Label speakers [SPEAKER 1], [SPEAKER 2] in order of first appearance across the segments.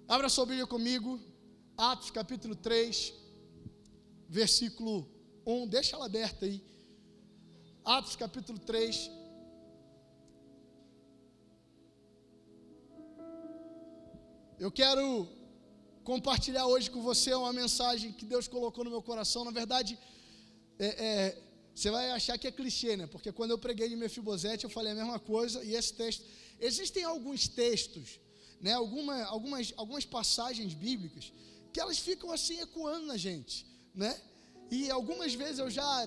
[SPEAKER 1] Abra sua Bíblia comigo, Atos capítulo 3, versículo 1, deixa ela aberta aí. Atos capítulo 3. Eu quero compartilhar hoje com você uma mensagem que Deus colocou no meu coração. Na verdade, você vai achar que é clichê, né? Porque quando eu preguei de Mefibosete, eu falei a mesma coisa. E esse texto, existem alguns textos, né? Algumas passagens bíblicas que elas ficam assim ecoando na gente, né? E algumas vezes eu já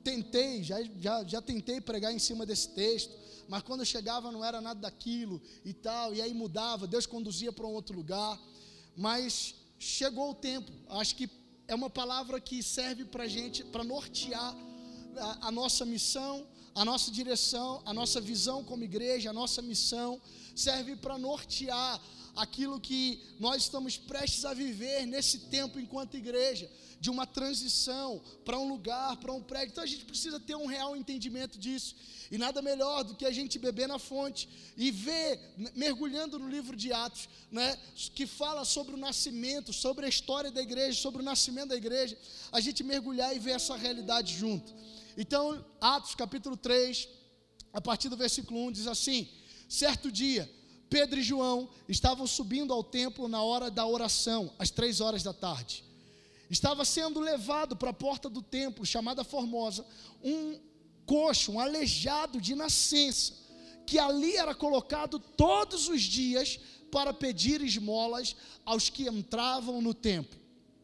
[SPEAKER 1] tentei pregar em cima desse texto, mas quando eu chegava não era nada daquilo e tal, e aí mudava, Deus conduzia para um outro lugar. Mas chegou o tempo, acho que é uma palavra que serve para a gente, para nortear a nossa missão, a nossa direção, a nossa visão como igreja, a nossa missão, serve para nortear aquilo que nós estamos prestes a viver nesse tempo enquanto igreja, de uma transição para um lugar, para um prédio. Então a gente precisa ter um real entendimento disso, e nada melhor do que a gente beber na fonte e ver, mergulhando no livro de Atos, né, que fala sobre o nascimento, sobre a história da igreja, sobre o nascimento da igreja, a gente mergulhar e ver essa realidade junto. Então, Atos capítulo 3, a partir do versículo 1, diz assim: certo dia, Pedro e João estavam subindo ao templo na hora da oração, às 3 da tarde. Estava sendo levado para a porta do templo, chamada Formosa, um coxo, um aleijado de nascença, que ali era colocado todos os dias para pedir esmolas aos que entravam no templo.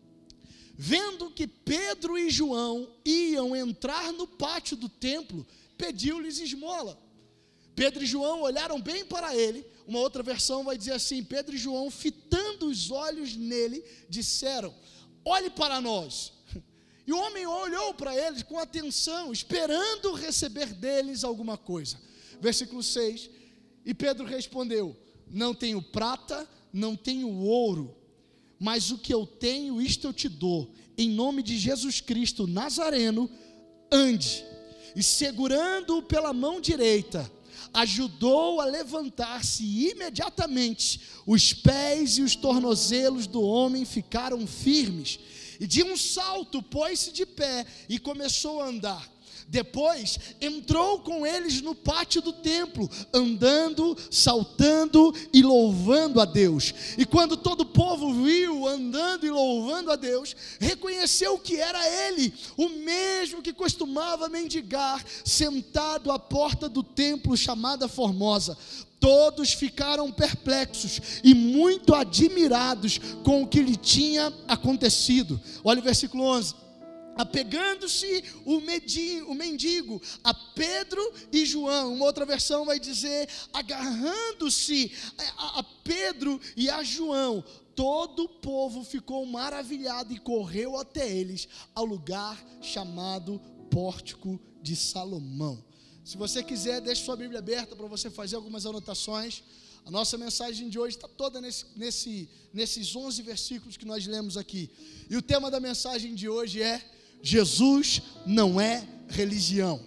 [SPEAKER 1] Vendo que Pedro e João iam entrar no pátio do templo, pediu-lhes esmola. Pedro e João olharam bem para ele. Uma outra versão vai dizer assim: Pedro e João, fitando os olhos nele, disseram: olhe para nós. E o homem olhou para eles com atenção, esperando receber deles alguma coisa. Versículo 6, e Pedro respondeu: não tenho prata, não tenho ouro, mas o que eu tenho, isto eu te dou. Em nome de Jesus Cristo Nazareno, ande. E segurando-o pela mão direita, ajudou a levantar-se, e imediatamente os pés e os tornozelos do homem ficaram firmes, e de um salto pôs-se de pé e começou a andar. Depois entrou com eles no pátio do templo, andando, saltando e louvando a Deus. E quando todo o povo viu andando e louvando a Deus, reconheceu que era ele, o mesmo que costumava mendigar, sentado à porta do templo chamada Formosa. Todos ficaram perplexos e muito admirados com o que lhe tinha acontecido. Olha o versículo 11. Apegando-se o mendigo a Pedro e João, uma outra versão vai dizer, agarrando-se a Pedro e a João, todo o povo ficou maravilhado e correu até eles, ao lugar chamado Pórtico de Salomão. Se você quiser, deixe sua Bíblia aberta para você fazer algumas anotações. A nossa mensagem de hoje está toda nesses 11 versículos que nós lemos aqui. E o tema da mensagem de hoje é: Jesus não é religião.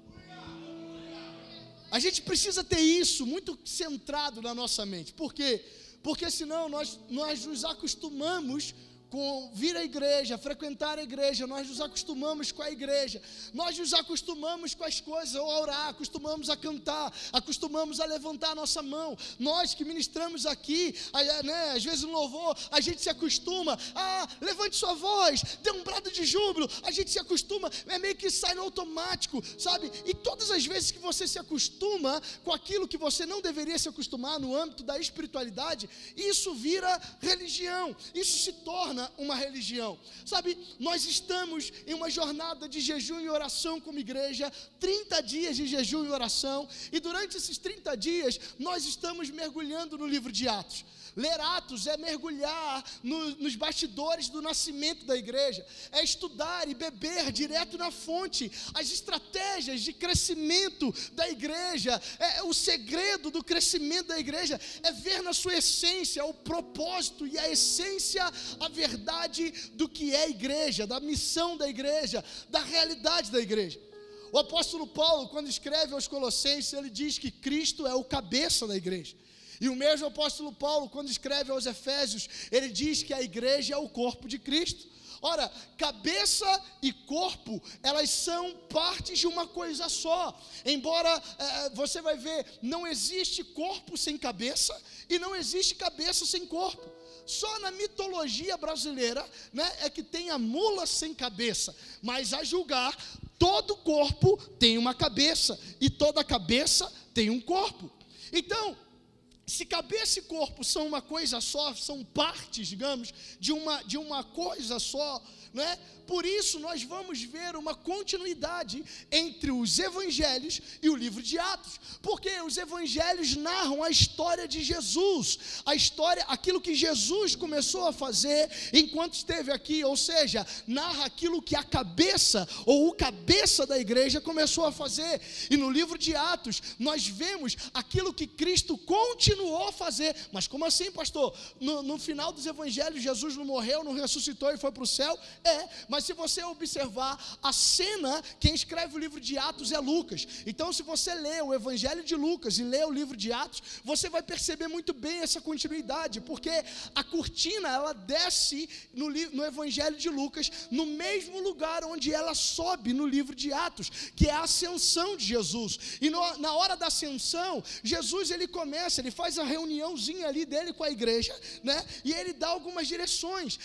[SPEAKER 1] A gente precisa ter isso muito centrado na nossa mente. Por quê? Porque senão nós nos acostumamos com vir à igreja, frequentar a igreja, nós nos acostumamos com a igreja, nós nos acostumamos com as coisas, a orar, acostumamos a cantar, acostumamos a levantar a nossa mão. Nós que ministramos aqui, né, às vezes no louvor, a gente se acostuma, levante sua voz, dê um brado de júbilo, a gente se acostuma, é meio que sai no automático, sabe? E todas as vezes que você se acostuma com aquilo que você não deveria se acostumar no âmbito da espiritualidade, isso vira religião, isso se torna uma religião, sabe? Nós estamos em uma jornada de jejum e oração como igreja, 30 dias de jejum e oração, e durante esses 30 dias nós estamos mergulhando no livro de Atos. Ler Atos é mergulhar nos bastidores do nascimento da igreja, é estudar e beber direto na fonte as estratégias de crescimento da igreja. O segredo do crescimento da igreja é ver na sua essência o propósito e a essência, a verdade do que é a igreja, da missão da igreja, da realidade da igreja. O apóstolo Paulo, quando escreve aos Colossenses, ele diz que Cristo é o cabeça da igreja. E o mesmo apóstolo Paulo, quando escreve aos Efésios, ele diz que a igreja é o corpo de Cristo. Ora, cabeça e corpo, elas são partes de uma coisa só. Embora você vai ver, não existe corpo sem cabeça e não existe cabeça sem corpo. Só na mitologia brasileira, né, é que tem a mula sem cabeça. Mas a julgar, todo corpo tem uma cabeça e toda cabeça tem um corpo. Então, se cabeça e corpo são uma coisa só, são partes, digamos, de uma coisa só, né? Por isso nós vamos ver uma continuidade entre os evangelhos e o livro de Atos, porque os evangelhos narram a história de Jesus, a história, aquilo que Jesus começou a fazer enquanto esteve aqui, ou seja, narra aquilo que a cabeça ou o cabeça da igreja começou a fazer. E no livro de Atos nós vemos aquilo que Cristo continuou a fazer. Mas como assim, pastor? No final dos evangelhos Jesus não morreu, não ressuscitou e foi para o céu? Mas se você observar a cena, quem escreve o livro de Atos é Lucas. Então se você lê o evangelho de Lucas e lê o livro de Atos, você vai perceber muito bem essa continuidade, porque a cortina, ela desce no evangelho de Lucas, no mesmo lugar onde ela sobe no livro de Atos, que é a ascensão de Jesus. E na hora da ascensão, Jesus ele faz a reuniãozinha ali dele com a igreja, né? E ele dá algumas direções,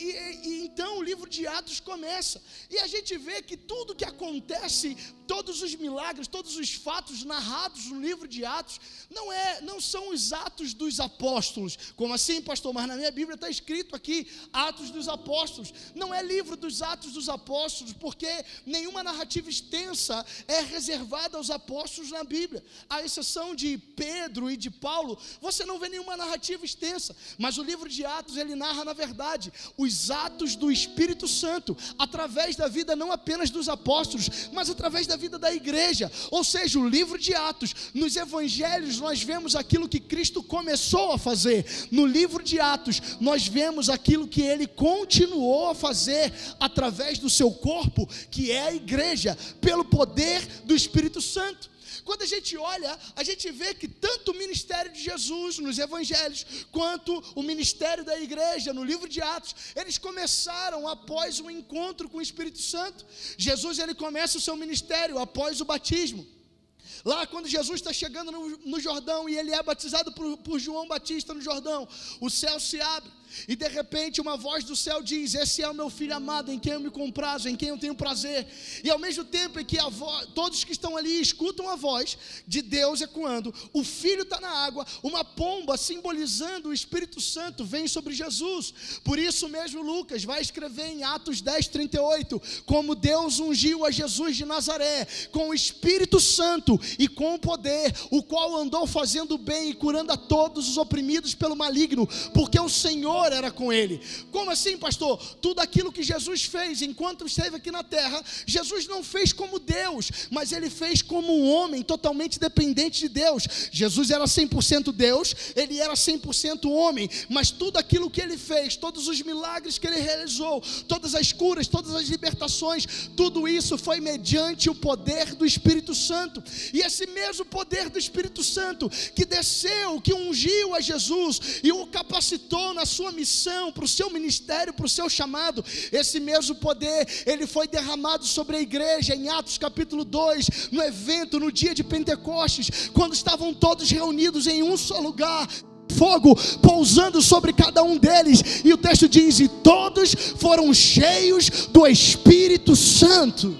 [SPEAKER 1] e então o livro de Atos começa, e a gente vê que tudo que acontece, todos os milagres, todos os fatos narrados no livro de Atos, não são os atos dos apóstolos. Como assim, pastor? Mas na minha Bíblia está escrito aqui, Atos dos Apóstolos. Não é livro dos Atos dos Apóstolos, porque nenhuma narrativa extensa é reservada aos apóstolos na Bíblia, à exceção de Pedro e de Paulo. Você não vê nenhuma narrativa extensa, mas o livro de Atos, ele narra, na verdade, os atos do Espírito Santo, através da vida não apenas dos apóstolos, mas através da vida da igreja. Ou seja, o livro de Atos, nos evangelhos nós vemos aquilo que Cristo começou a fazer. No livro de Atos nós vemos aquilo que ele continuou a fazer através do seu corpo, que é a igreja, pelo poder do Espírito Santo. Quando a gente olha, a gente vê que tanto o ministério de Jesus nos evangelhos, quanto o ministério da igreja no livro de Atos, eles começaram após um encontro com o Espírito Santo. Jesus ele começa o seu ministério após o batismo. Lá quando Jesus está chegando no Jordão e ele é batizado por João Batista no Jordão, o céu se abre. E de repente uma voz do céu diz: esse é o meu filho amado, em quem eu me comprazo, em quem eu tenho prazer. E ao mesmo tempo em que todos que estão ali escutam a voz de Deus ecoando, o filho está na água, uma pomba simbolizando o Espírito Santo vem sobre Jesus. Por isso mesmo Lucas vai escrever em Atos 10:38, como Deus ungiu a Jesus de Nazaré com o Espírito Santo e com o poder, o qual andou fazendo bem e curando a todos os oprimidos pelo maligno, porque o Senhor era com ele. Como assim, pastor? Tudo aquilo que Jesus fez enquanto esteve aqui na terra, Jesus não fez como Deus, mas ele fez como um homem totalmente dependente de Deus. Jesus era 100% Deus, ele era 100% homem, mas tudo aquilo que ele fez, todos os milagres que ele realizou, todas as curas, todas as libertações, tudo isso foi mediante o poder do Espírito Santo. E esse mesmo poder do Espírito Santo que desceu, que ungiu a Jesus e o capacitou na sua missão, para o seu ministério, para o seu chamado, esse mesmo poder, ele foi derramado sobre a igreja em Atos capítulo 2, no evento, no dia de Pentecostes, quando estavam todos reunidos em um só lugar, fogo pousando sobre cada um deles, e o texto diz: e todos foram cheios do Espírito Santo.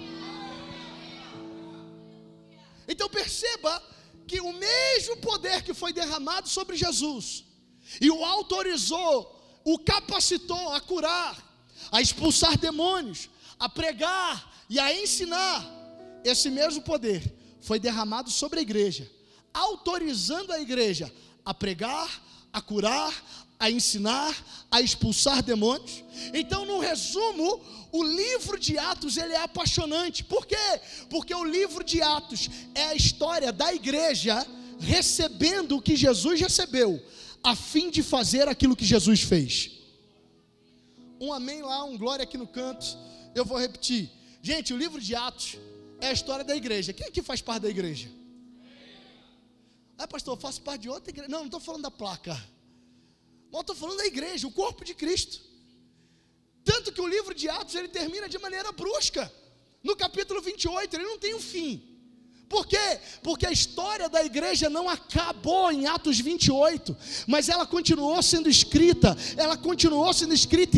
[SPEAKER 1] Então perceba que o mesmo poder que foi derramado sobre Jesus e o autorizou, o capacitou a curar, a expulsar demônios, a pregar e a ensinar, esse mesmo poder foi derramado sobre a igreja, autorizando a igreja a pregar, a curar, a ensinar, a expulsar demônios. Então, no resumo, o livro de Atos ele é apaixonante. Por quê? Porque o livro de Atos é a história da igreja recebendo o que Jesus recebeu, a fim de fazer aquilo que Jesus fez. Um amém lá, um glória aqui no canto. Eu vou repetir. Gente, o livro de Atos é a história da igreja. Quem aqui faz parte da igreja? Ah, pastor, eu faço parte de outra igreja. Não estou falando da placa. Mas estou falando da igreja, o corpo de Cristo. Tanto que o livro de Atos, ele termina de maneira brusca. No capítulo 28, ele não tem um fim. Por quê? Porque a história da igreja não acabou em Atos 28, mas ela continuou sendo escrita, e ela continua sendo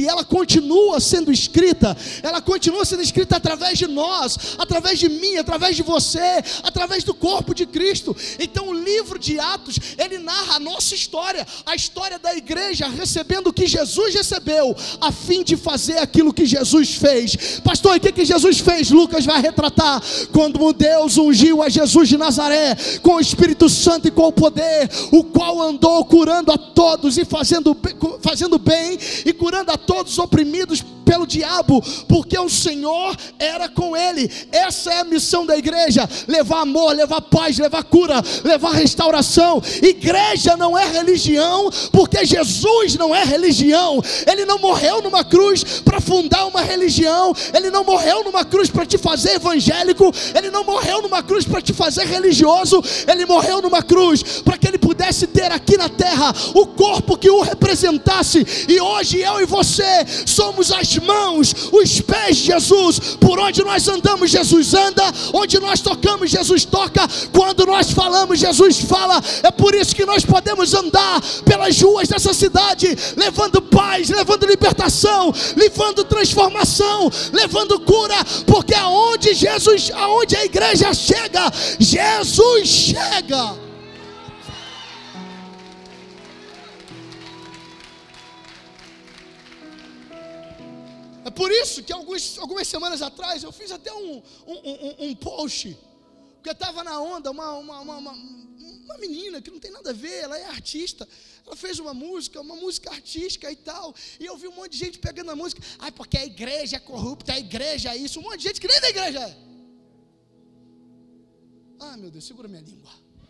[SPEAKER 1] escrita através de nós, através de mim, através de você, através do corpo de Cristo. Então o livro de Atos, ele narra a nossa história, a história da igreja recebendo o que Jesus recebeu, a fim de fazer aquilo que Jesus fez. Pastor, e o que Jesus fez? Lucas vai retratar, quando Deus ungiu a Jesus de Nazaré com o Espírito Santo e com o poder, o qual andou curando a todos e fazendo bem e curando a todos os oprimidos pelo diabo, porque o Senhor era com ele. Essa é a missão da igreja: levar amor, levar paz, levar cura, levar restauração. Igreja não é religião, porque Jesus não é religião. Ele não morreu numa cruz para fundar uma religião, ele não morreu numa cruz para te fazer evangélico, ele não morreu numa cruz para te fazer religioso, ele morreu numa cruz para que ele pudesse ter aqui na terra o corpo que o representasse. E hoje eu e você somos as mãos, os pés de Jesus. Por onde nós andamos, Jesus anda. Onde nós tocamos, Jesus toca. Quando nós falamos, Jesus fala. É por isso que nós podemos andar pelas ruas dessa cidade, levando paz, levando libertação, levando transformação, levando cura, porque aonde a igreja chega, Jesus chega. É por isso que algumas semanas atrás eu fiz até um post, porque estava na onda uma menina que não tem nada a ver, ela é artista, ela fez uma música artística e tal, e eu vi um monte de gente pegando a música, porque a igreja é corrupta, a igreja é isso, um monte de gente que nem da igreja é. Meu Deus, segura minha língua.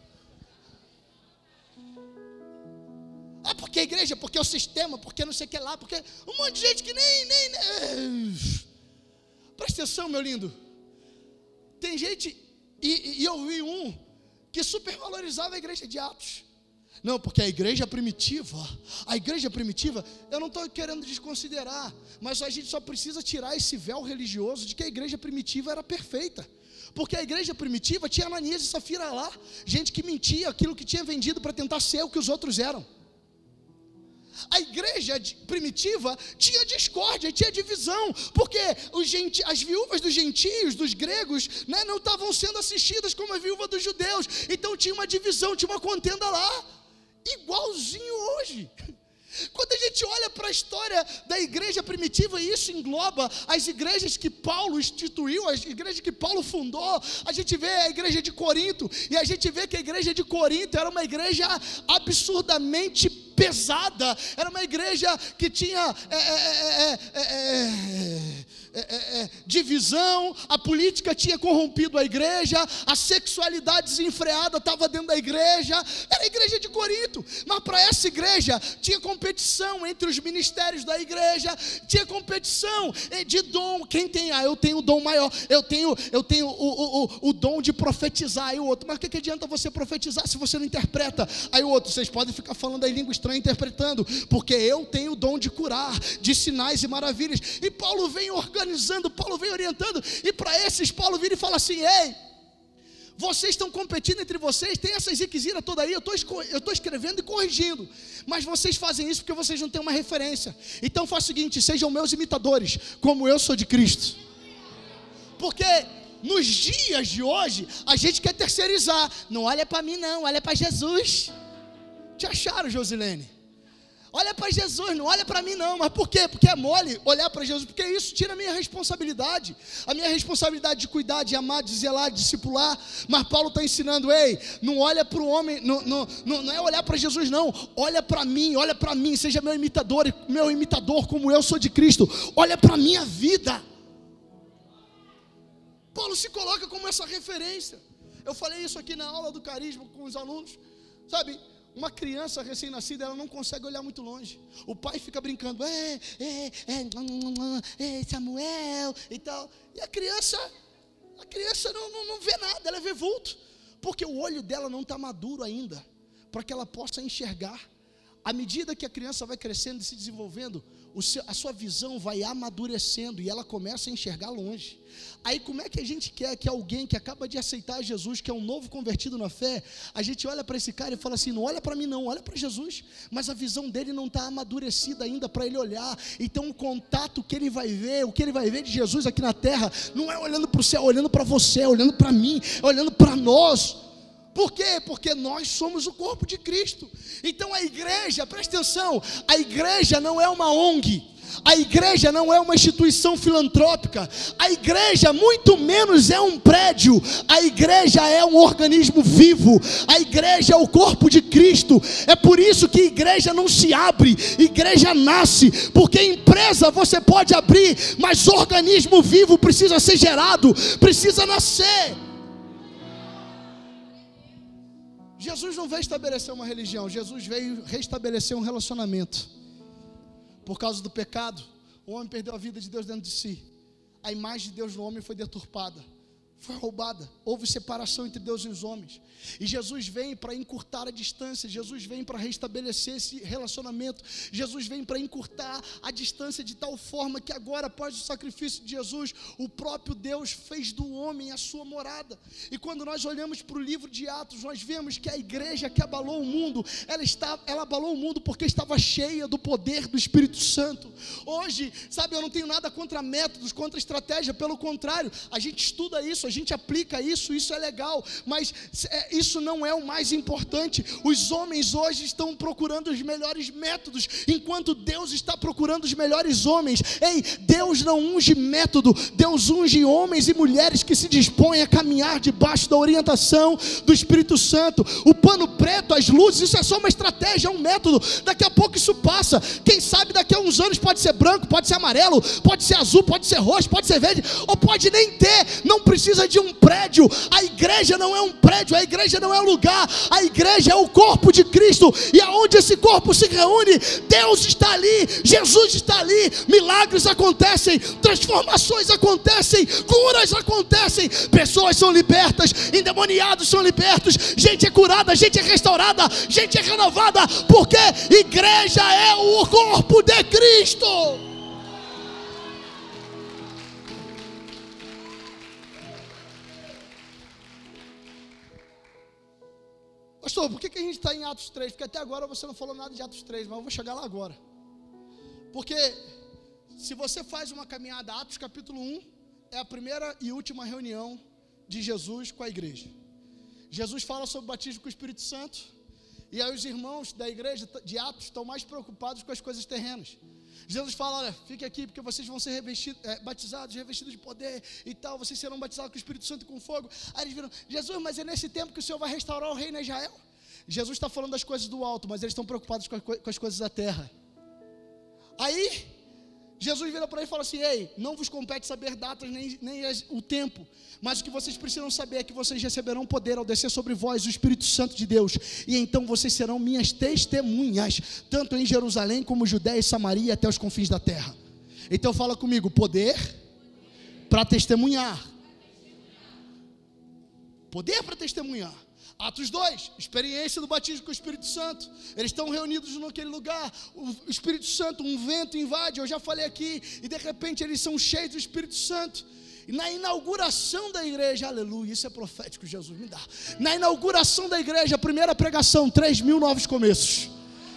[SPEAKER 1] Porque a igreja, porque o sistema, porque não sei o que lá, porque um monte de gente que nem. Presta atenção, meu lindo. Tem gente, e eu vi um que supervalorizava a igreja de Atos. Não, porque a igreja primitiva, eu não estou querendo desconsiderar, mas a gente só precisa tirar esse véu religioso de que a igreja primitiva era perfeita. Porque a igreja primitiva tinha Ananias e Safira lá, gente que mentia aquilo que tinha vendido para tentar ser o que os outros eram. A igreja primitiva tinha discórdia, tinha divisão, porque as viúvas dos gentios, dos gregos, não estavam sendo assistidas como a viúva dos judeus. Então tinha uma divisão, tinha uma contenda lá, igualzinho hoje. Quando a gente olha para a história da igreja primitiva, e isso engloba as igrejas que Paulo instituiu, as igrejas que Paulo fundou, a gente vê a igreja de Corinto, e a gente vê que a igreja de Corinto era uma igreja absurdamente pesada, era uma igreja que tinha divisão, a política tinha corrompido a igreja, a sexualidade desenfreada estava dentro da igreja, era a igreja de Corinto. Mas para essa igreja tinha competição entre os ministérios da igreja, tinha competição de dom. Quem tem? Eu tenho o dom maior, eu tenho o dom de profetizar. Aí o outro, mas o que adianta você profetizar se você não interpreta? Aí o outro, vocês podem ficar falando aí língua estranha interpretando, porque eu tenho o dom de curar, de sinais e maravilhas. E Paulo vem organizando, Paulo vem orientando, e para esses Paulo vira e fala assim: ei, vocês estão competindo entre vocês, tem essa ziquezira toda aí, eu estou escrevendo e corrigindo, mas vocês fazem isso porque vocês não têm uma referência. Então faz o seguinte: sejam meus imitadores, como eu sou de Cristo. Porque nos dias de hoje a gente quer terceirizar, não olha para mim não, olha para Jesus. Te acharam, Josilene? Olha para Jesus, não olha para mim não. Mas por quê? Porque é mole olhar para Jesus, porque isso tira a minha responsabilidade de cuidar, de amar, de zelar, de discipular. Mas Paulo está ensinando: ei, não olha para o homem, não é olhar para Jesus não, olha para mim, seja meu imitador como eu sou de Cristo, olha para a minha vida. Paulo se coloca como essa referência. Eu falei isso aqui na aula do carisma com os alunos, sabe? Uma criança recém-nascida, ela não consegue olhar muito longe. O pai fica brincando, Samuel e tal. E a criança não vê nada, ela vê vulto. Porque o olho dela não está maduro ainda, para que ela possa enxergar. À medida que a criança vai crescendo e se desenvolvendo, a sua visão vai amadurecendo e ela começa a enxergar longe. Aí como é que a gente quer que alguém que acaba de aceitar Jesus, que é um novo convertido na fé, a gente olha para esse cara e fala assim, não olha para mim não, olha para Jesus, mas a visão dele não está amadurecida ainda para ele olhar. Então o contato que ele vai ver, o que ele vai ver de Jesus aqui na terra, não é olhando para o céu, olhando para você, olhando para mim, olhando para nós. Por quê? Porque nós somos o corpo de Cristo. Então a igreja, presta atenção, a igreja não é uma ONG, a igreja não é uma instituição filantrópica, a igreja muito menos é um prédio, a igreja é um organismo vivo, a igreja é o corpo de Cristo. É por isso que igreja não se abre, igreja nasce, porque empresa você pode abrir, mas organismo vivo precisa ser gerado, precisa nascer. Jesus não veio estabelecer uma religião, Jesus veio restabelecer um relacionamento. Por causa do pecado, o homem perdeu a vida de Deus dentro de si. A imagem de Deus no homem foi deturpada, foi roubada, houve separação entre Deus e os homens. E Jesus vem para encurtar a distância, Jesus vem para restabelecer esse relacionamento, Jesus vem para encurtar a distância de tal forma que agora, após o sacrifício de Jesus, o próprio Deus fez do homem a sua morada. E quando nós olhamos para o livro de Atos, nós vemos que a igreja que abalou o mundo, ela abalou o mundo porque estava cheia do poder do Espírito Santo. Hoje, sabe, eu não tenho nada contra métodos, contra estratégia, pelo contrário, a gente estuda isso, a gente aplica isso, isso é legal, mas isso não é o mais importante. Os homens hoje estão procurando os melhores métodos, enquanto Deus está procurando os melhores homens. Ei, Deus não unge método, Deus unge homens e mulheres que se dispõem a caminhar debaixo da orientação do Espírito Santo. O pano preto, as luzes, isso é só uma estratégia, é um método. Daqui a pouco isso passa, quem sabe daqui a uns anos pode ser branco, pode ser amarelo, pode ser azul, pode ser roxo, pode ser verde, ou pode nem ter, não precisa de um prédio. A igreja não é um prédio, a igreja não é um lugar, a igreja é o corpo de Cristo, e aonde esse corpo se reúne, Deus está ali, Jesus está ali, milagres acontecem, transformações acontecem, curas acontecem, pessoas são libertas, endemoniados são libertos, gente é curada, gente é restaurada, gente é renovada, porque igreja é o corpo de Cristo. Pastor, por que a gente está em Atos 3? Porque até agora você não falou nada de Atos 3, mas eu vou chegar lá agora. Porque se você faz uma caminhada, Atos capítulo 1 é a primeira e última reunião de Jesus com a igreja. Jesus fala sobre o batismo com o Espírito Santo, e aí os irmãos da igreja de Atos estão mais preocupados com as coisas terrenas. Jesus fala, olha, fique aqui porque vocês vão ser batizados, revestidos de poder e tal, vocês serão batizados com o Espírito Santo e com fogo. Aí eles viram, Jesus, mas é nesse tempo que o Senhor vai restaurar o reino em Israel? Jesus está falando das coisas do alto, mas eles estão preocupados com as coisas da terra. Aí, Jesus vira para ele e fala assim, ei, não vos compete saber datas nem o tempo, mas o que vocês precisam saber é que vocês receberão poder ao descer sobre vós o Espírito Santo de Deus, e então vocês serão minhas testemunhas, tanto em Jerusalém como Judeia e Samaria até os confins da terra. Então fala comigo, poder para testemunhar. Poder para testemunhar. Atos 2, experiência do batismo com o Espírito Santo. Eles estão reunidos naquele lugar, o Espírito Santo, um vento invade, eu já falei aqui, e de repente eles são cheios do Espírito Santo. E na inauguração da igreja, aleluia, isso é profético, Jesus me dá. Na inauguração da igreja, a primeira pregação, 3.000 novos começos.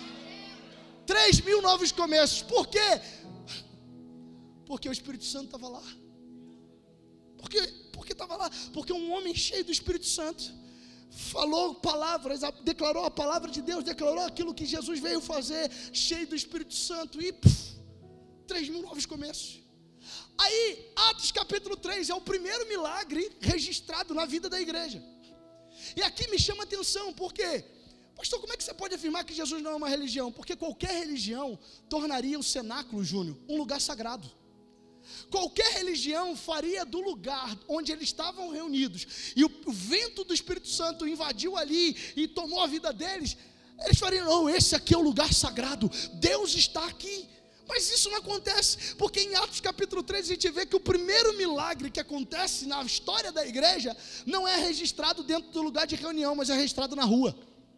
[SPEAKER 1] 3.000 novos começos. Por quê? Porque o Espírito Santo estava lá. Porque estava lá? Porque um homem cheio do Espírito Santo falou palavras, declarou a palavra de Deus, declarou aquilo que Jesus veio fazer, cheio do Espírito Santo, e 3.000 novos começos. Aí, Atos capítulo 3 é o primeiro milagre registrado na vida da igreja. E aqui me chama a atenção, porque, pastor, como é que você pode afirmar que Jesus não é uma religião? Porque qualquer religião tornaria o cenáculo, Júnior, um lugar sagrado. Qualquer religião faria do lugar onde eles estavam reunidos, e o vento do Espírito Santo invadiu ali e tomou a vida deles, eles fariam, não, esse aqui é o lugar sagrado, Deus está aqui. Mas isso não acontece, porque em Atos capítulo 3 a gente vê que o primeiro milagre que acontece na história da igreja não é registrado dentro do lugar de reunião, mas é registrado na rua.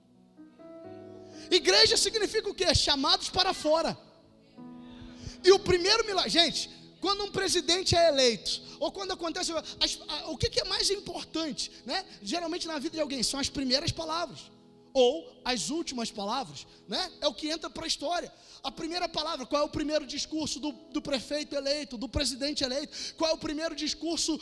[SPEAKER 1] Igreja significa o quê? Chamados para fora. E o primeiro milagre, gente, quando um presidente é eleito, ou quando acontece, o que é mais importante, né? Geralmente na vida de alguém, são as primeiras palavras, ou as últimas palavras, né? É o que entra para a história. A primeira palavra, qual é o primeiro discurso do prefeito eleito, do presidente eleito, qual é o primeiro discurso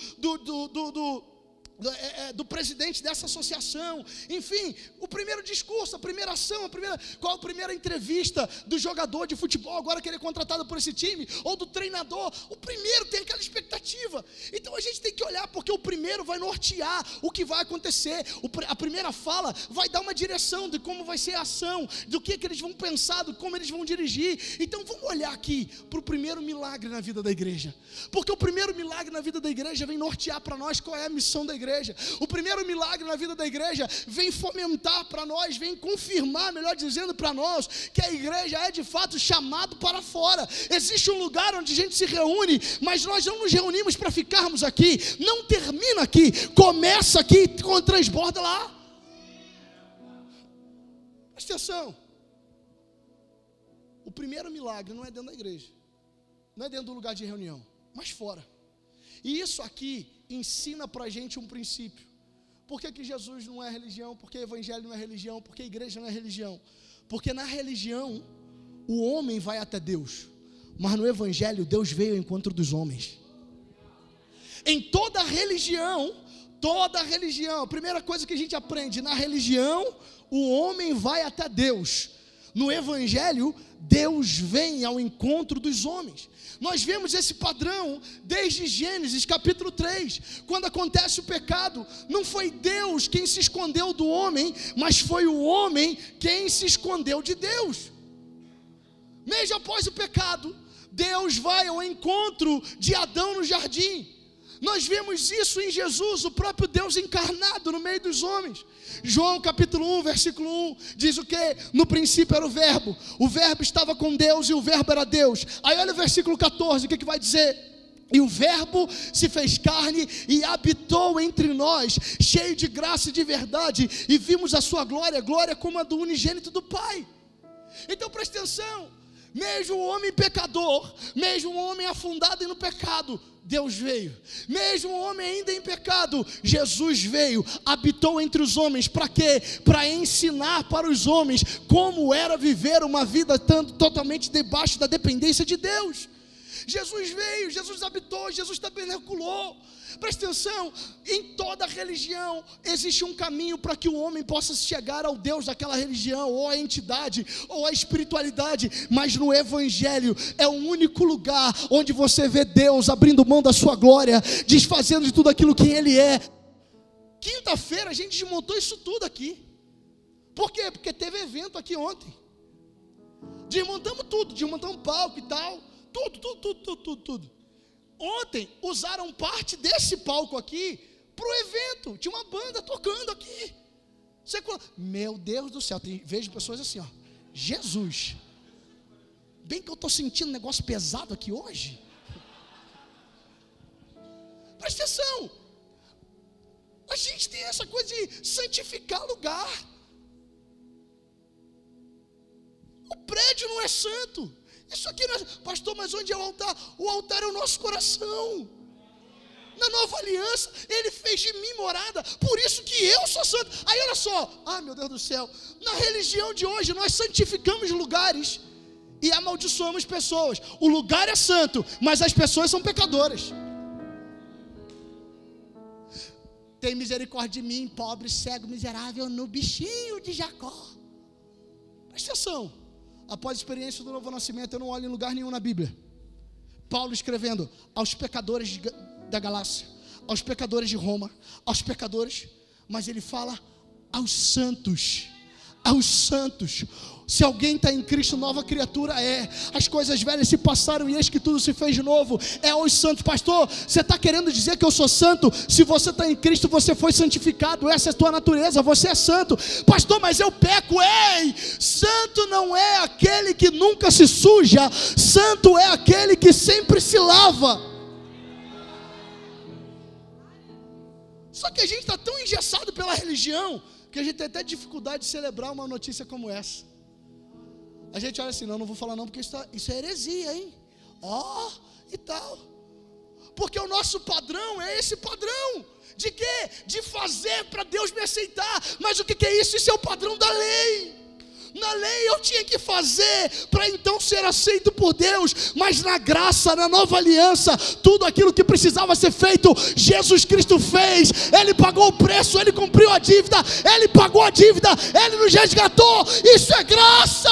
[SPEAKER 1] do presidente dessa associação, enfim, o primeiro discurso, a primeira ação, qual a primeira entrevista do jogador de futebol, agora que ele é contratado por esse time, ou do treinador, o primeiro tem aquela expectativa. Então a gente tem que olhar, porque o primeiro vai nortear o que vai acontecer, a primeira fala vai dar uma direção de como vai ser a ação, do que eles vão pensar, de como eles vão dirigir. Então vamos olhar aqui para o primeiro milagre na vida da igreja, porque o primeiro milagre na vida da igreja vem nortear para nós qual é a missão da igreja. O primeiro milagre na vida da igreja vem fomentar para nós, vem confirmar, melhor dizendo, para nós, que a igreja é de fato chamado para fora. Existe um lugar onde a gente se reúne, mas nós não nos reunimos para ficarmos aqui, não termina aqui, começa aqui, transborda lá. Presta atenção, o primeiro milagre não é dentro da igreja, não é dentro do lugar de reunião, mas fora. E isso aqui ensina para a gente um princípio. Por que Jesus não é religião? Por que evangelho não é religião? Por que igreja não é religião? Porque na religião o homem vai até Deus, mas no evangelho Deus veio ao encontro dos homens. Em toda religião, a primeira coisa que a gente aprende, na religião o homem vai até Deus. No evangelho, Deus vem ao encontro dos homens. Nós vemos esse padrão desde Gênesis capítulo 3, quando acontece o pecado. Não foi Deus quem se escondeu do homem, mas foi o homem quem se escondeu de Deus. Mesmo após o pecado, Deus vai ao encontro de Adão no jardim. Nós vemos isso em Jesus, o próprio Deus encarnado no meio dos homens. João capítulo 1, versículo 1, diz o que? No princípio era o verbo estava com Deus e o verbo era Deus. Aí olha o versículo 14, o que vai dizer? E o verbo se fez carne e habitou entre nós, cheio de graça e de verdade, e vimos a sua glória, glória como a do unigênito do Pai. Então presta atenção, mesmo o homem pecador, mesmo o homem afundado no pecado, Deus veio. Mesmo o homem ainda em pecado, Jesus veio, habitou entre os homens. Para quê? Para ensinar para os homens como era viver uma vida totalmente debaixo da dependência de Deus. Jesus veio, Jesus habitou, Jesus tabernaculou. Presta atenção, em toda religião existe um caminho para que o homem possa chegar ao Deus daquela religião, ou a entidade, ou a espiritualidade, mas no evangelho é o único lugar onde você vê Deus abrindo mão da sua glória, desfazendo de tudo aquilo que Ele é. Quinta-feira a gente desmontou isso tudo aqui. Por quê? Porque teve evento aqui ontem. Desmontamos tudo, desmontamos palco e tal, tudo. Ontem usaram parte desse palco aqui para o evento. Tinha uma banda tocando aqui. Meu Deus do céu, vejo pessoas assim, ó, Jesus, bem que eu estou sentindo um negócio pesado aqui hoje. Presta atenção, a gente tem essa coisa de santificar lugar. O prédio não é santo. Isso aqui não é, pastor, mas onde é o altar? O altar é o nosso coração. Na nova aliança, Ele fez de mim morada, por isso que eu sou santo. Aí olha só, meu Deus do céu, na religião de hoje nós santificamos lugares e amaldiçoamos pessoas. O lugar é santo, mas as pessoas são pecadoras. Tem misericórdia de mim, pobre, cego, miserável, no bichinho de Jacó. Presta atenção. Após a experiência do novo nascimento, eu não olho em lugar nenhum na Bíblia Paulo escrevendo aos pecadores da Galácia, aos pecadores de Roma, aos pecadores, mas ele fala aos santos, aos santos. Se alguém está em Cristo, nova criatura é. As coisas velhas se passaram e eis que tudo se fez de novo. É aos santos. Pastor, você está querendo dizer que eu sou santo? Se você está em Cristo, você foi santificado. Essa é a tua natureza, você é santo. Pastor, mas eu peco. Ei, santo não é aquele que nunca se suja. Santo é aquele que sempre se lava. Só que a gente está tão engessado pela religião que a gente tem até dificuldade de celebrar uma notícia como essa. A gente olha assim, não vou falar não, porque isso é heresia, hein? E tal. Porque o nosso padrão é esse padrão. De quê? De fazer para Deus me aceitar. Mas o que é isso? Isso é o padrão da lei. Na lei eu tinha que fazer para então ser aceito por Deus. Mas na graça, na nova aliança, tudo aquilo que precisava ser feito, Jesus Cristo fez. Ele pagou o preço, Ele cumpriu a dívida, Ele pagou a dívida, Ele nos resgatou. Isso é graça.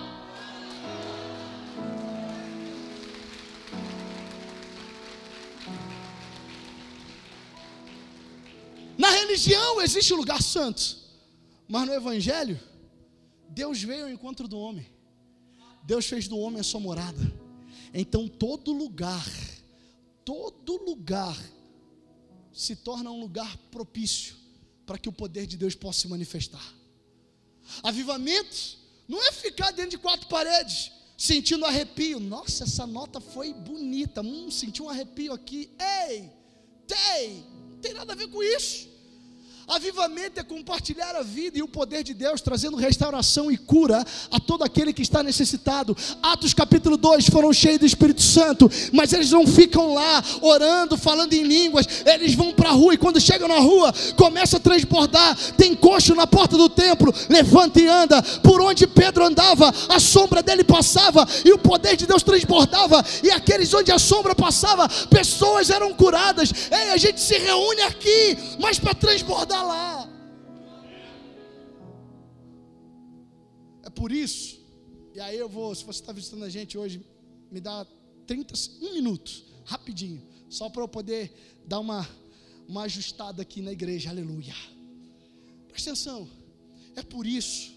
[SPEAKER 1] Na religião existe um lugar santo, mas no evangelho Deus veio ao encontro do homem. Deus fez do homem a sua morada. Então todo lugar se torna um lugar propício para que o poder de Deus possa se manifestar. Avivamento não é ficar dentro de quatro paredes sentindo arrepio. Nossa, essa nota foi bonita. Senti um arrepio aqui. Não tem nada a ver com isso. Avivamento é compartilhar a vida e o poder de Deus, trazendo restauração e cura a todo aquele que está necessitado. Atos capítulo 2, foram cheios do Espírito Santo, mas eles não ficam lá orando, falando em línguas. Eles vão para a rua, e quando chegam na rua, começa a transbordar. Tem coxo na porta do templo, levanta e anda. Por onde Pedro andava, a sombra dele passava, e o poder de Deus transbordava, e aqueles onde a sombra passava, pessoas eram curadas. A gente se reúne aqui, mas para transbordar lá. É por isso, e aí eu vou, se você está visitando a gente hoje, me dá 1 minuto, rapidinho, só para eu poder dar uma ajustada aqui na igreja, aleluia. Presta atenção, é por isso,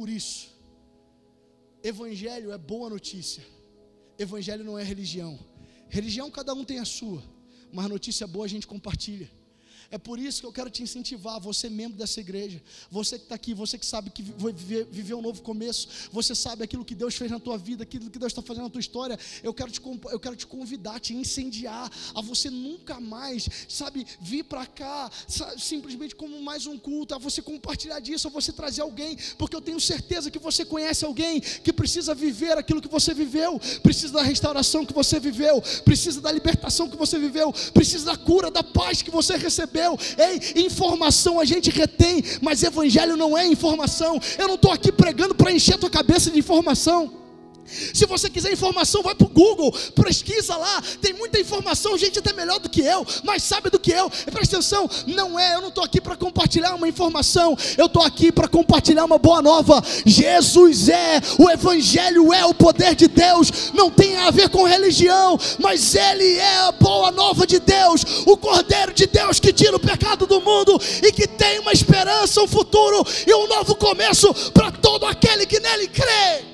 [SPEAKER 1] evangelho é boa notícia. Evangelho não é religião. Religião cada um tem a sua, mas notícia boa a gente compartilha. É por isso que eu quero te incentivar, você membro dessa igreja, você que está aqui, você que sabe que vai viver um novo começo, você sabe aquilo que Deus fez na tua vida, aquilo que Deus está fazendo na tua história. Eu quero te convidar, te incendiar a você nunca mais, vir para cá, simplesmente como mais um culto, a você compartilhar disso, a você trazer alguém, porque eu tenho certeza que você conhece alguém que precisa viver aquilo que você viveu, precisa da restauração que você viveu, precisa da libertação que você viveu, precisa da cura, da paz que você recebeu. Informação a gente retém, mas evangelho não é informação. Eu não estou aqui pregando para encher a tua cabeça de informação. Se você quiser informação, vai para o Google, pesquisa lá, tem muita informação, gente até melhor do que eu, mais sabe do que eu. Presta atenção, eu não estou aqui para compartilhar uma informação, eu estou aqui para compartilhar uma boa nova. Jesus o Evangelho é o poder de Deus, não tem a ver com religião, mas Ele é a boa nova de Deus, o Cordeiro de Deus que tira o pecado do mundo e que tem uma esperança, um futuro e um novo começo para todo aquele que nele crê.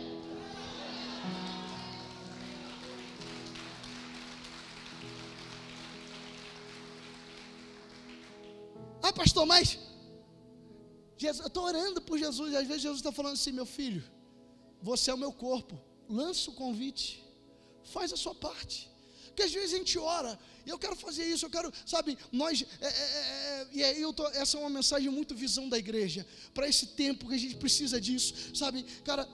[SPEAKER 1] Pastor, mas Jesus, eu estou orando por Jesus, e às vezes Jesus está falando assim: meu filho, você é o meu corpo, lança o convite, faz a sua parte. Porque às vezes a gente ora, e eu quero fazer isso, eu quero, e aí essa é uma mensagem muito visão da igreja, para esse tempo que a gente precisa disso, cara,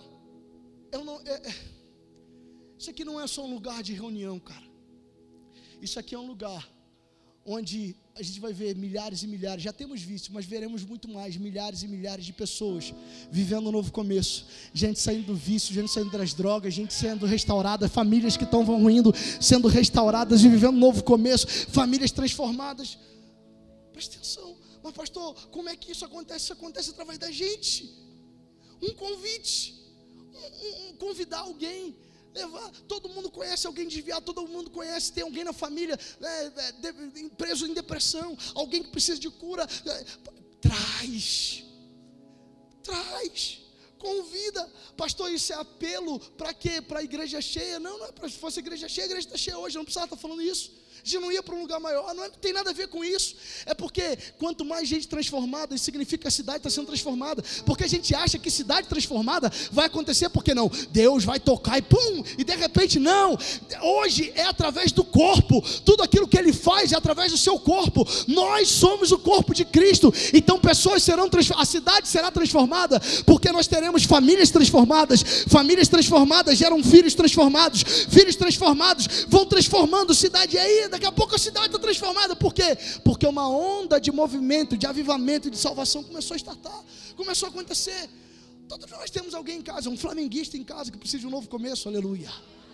[SPEAKER 1] isso aqui não é só um lugar de reunião, cara, isso aqui é um lugar onde a gente vai ver milhares e milhares, já temos visto, mas veremos muito mais, milhares e milhares de pessoas vivendo um novo começo, gente saindo do vício, gente saindo das drogas, gente sendo restaurada, famílias que estão ruindo, sendo restauradas e vivendo um novo começo, famílias transformadas. Presta atenção, mas pastor, como é que isso acontece? Isso acontece através da gente, um convite, convidar alguém, levar. Todo mundo conhece alguém desviado, todo mundo conhece, tem alguém na família preso em depressão, alguém que precisa de cura. Traz. convida. Pastor, isso é apelo para quê? Para a igreja cheia? Não, não é para, se fosse igreja cheia, a igreja está cheia hoje, não precisava estar falando isso. A gente não ia para um lugar maior, não tem nada a ver com isso. É porque quanto mais gente transformada, isso significa que a cidade está sendo transformada. Porque a gente acha que cidade transformada vai acontecer, porque não? Deus vai tocar e pum, e de repente não. Hoje é através do corpo, tudo aquilo que Ele faz é através do seu corpo. Nós somos o corpo de Cristo. Então pessoas serão transformadas, a cidade será transformada, porque nós teremos famílias transformadas geram filhos transformados vão transformando cidade. E aí daqui a pouco a cidade está transformada. Por quê? Porque uma onda de movimento, de avivamento e de salvação começou a startar, começou a acontecer. Todos nós temos alguém em casa, um flamenguista em casa que precisa de um novo começo, aleluia.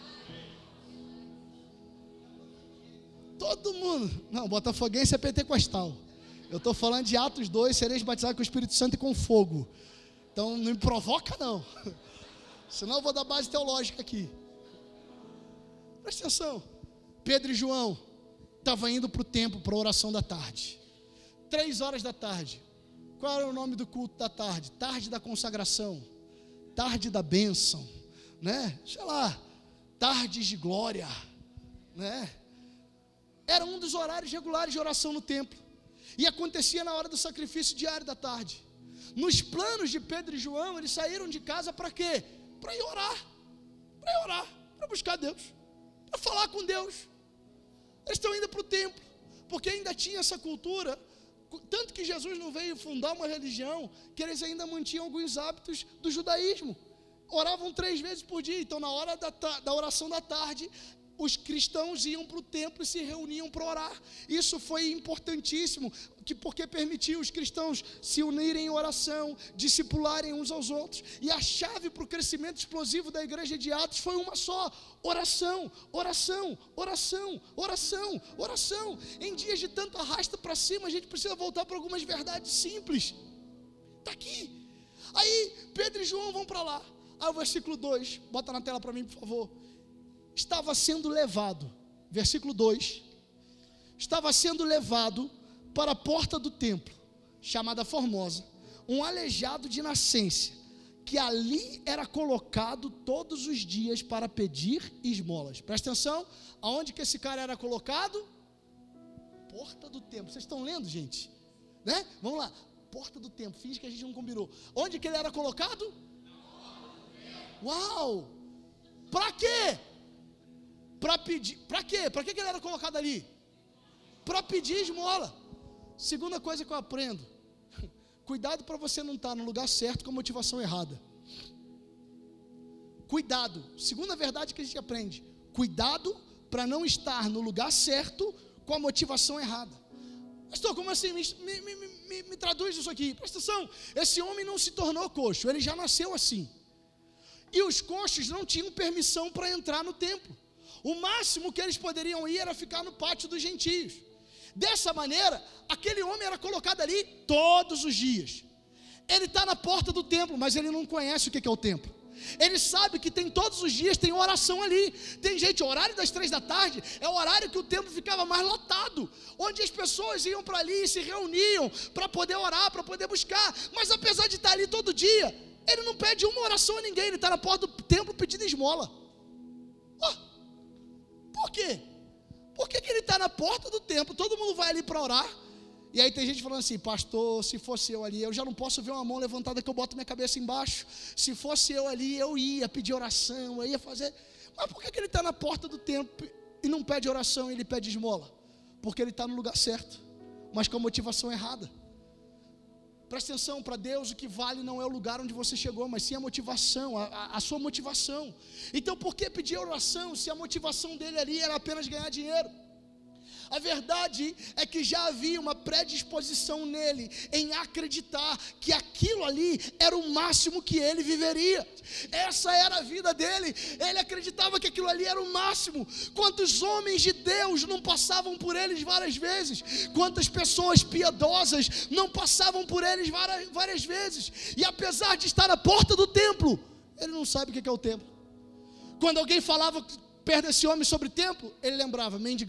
[SPEAKER 1] Todo mundo, não, botafoguense é pentecostal. Eu estou falando de Atos 2, sereis batizados com o Espírito Santo e com fogo. Então não me provoca não, senão eu vou dar base teológica aqui. Presta atenção, Pedro e João estavam indo para o templo, para a oração da tarde, 3 horas da tarde. Qual era o nome do culto da tarde? Tarde da consagração, tarde da bênção, né? Sei lá, tardes de glória, né? Era um dos horários regulares de oração no templo, e acontecia na hora do sacrifício diário da tarde. Nos planos de Pedro e João, eles saíram de casa para quê? Para ir orar, para buscar Deus, para falar com Deus. Eles estão indo para o templo, porque ainda tinha essa cultura, tanto que Jesus não veio fundar uma religião, que eles ainda mantinham alguns hábitos do judaísmo, oravam 3 vezes por dia. Então na hora da oração da tarde, os cristãos iam para o templo e se reuniam para orar. Isso foi importantíssimo, porque permitiu os cristãos se unirem em oração, discipularem uns aos outros. E a chave para o crescimento explosivo da igreja de Atos foi uma só: oração, oração, oração, oração, oração. Em dias de tanto arrasta para cima, a gente precisa voltar para algumas verdades simples. Está aqui. Aí Pedro e João vão para lá. Aí o versículo 2, bota na tela para mim, por favor. Estava sendo levado, versículo 2, estava sendo levado para a porta do templo, chamada Formosa, um aleijado de nascença, que ali era colocado todos os dias para pedir esmolas. Presta atenção, aonde que esse cara era colocado? Porta do templo. Vocês estão lendo, gente? Né? Vamos lá, porta do templo, finge que a gente não combinou. Onde que ele era colocado? Uau! Para quê? Para pedir, para quê? Para que ele era colocado ali? Para pedir esmola. Segunda coisa que eu aprendo: cuidado para você não estar no lugar certo com a motivação errada. Cuidado, segunda verdade que a gente aprende: cuidado para não estar no lugar certo com a motivação errada. Pastor, como assim? Me traduz isso aqui. Presta atenção, esse homem não se tornou coxo, ele já nasceu assim. E os coxos não tinham permissão para entrar no templo. O máximo que eles poderiam ir era ficar no pátio dos gentios. Dessa maneira, aquele homem era colocado ali todos os dias. Ele está na porta do templo, mas ele não conhece o que é o templo. Ele sabe que tem todos os dias, tem oração ali. Tem gente, o horário das 3 da tarde é o horário que o templo ficava mais lotado, onde as pessoas iam para ali e se reuniam para poder orar, para poder buscar. Mas apesar de estar ali todo dia, ele não pede uma oração a ninguém. Ele está na porta do templo pedindo esmola. Por quê? Por que ele está na porta do templo? Todo mundo vai ali para orar. E aí tem gente falando assim: pastor, se fosse eu ali, eu já não posso ver uma mão levantada que eu boto minha cabeça embaixo. Se fosse eu ali, eu ia pedir oração, eu ia fazer. Mas por que ele está na porta do templo e não pede oração e ele pede esmola? Porque ele está no lugar certo, mas com a motivação errada. Presta atenção, para Deus o que vale não é o lugar onde você chegou, mas sim a motivação, a sua motivação. Então por que pedir oração se a motivação dele ali era apenas ganhar dinheiro? A verdade é que já havia uma predisposição nele em acreditar que aquilo ali era o máximo que ele viveria. Essa era a vida dele. Ele acreditava que aquilo ali era o máximo. Quantos homens de Deus não passavam por eles várias vezes? Quantas pessoas piedosas não passavam por eles várias vezes? E apesar de estar na porta do templo, ele não sabe o que é o templo. Quando alguém falava perto desse homem sobre templo, ele lembrava: mendigar.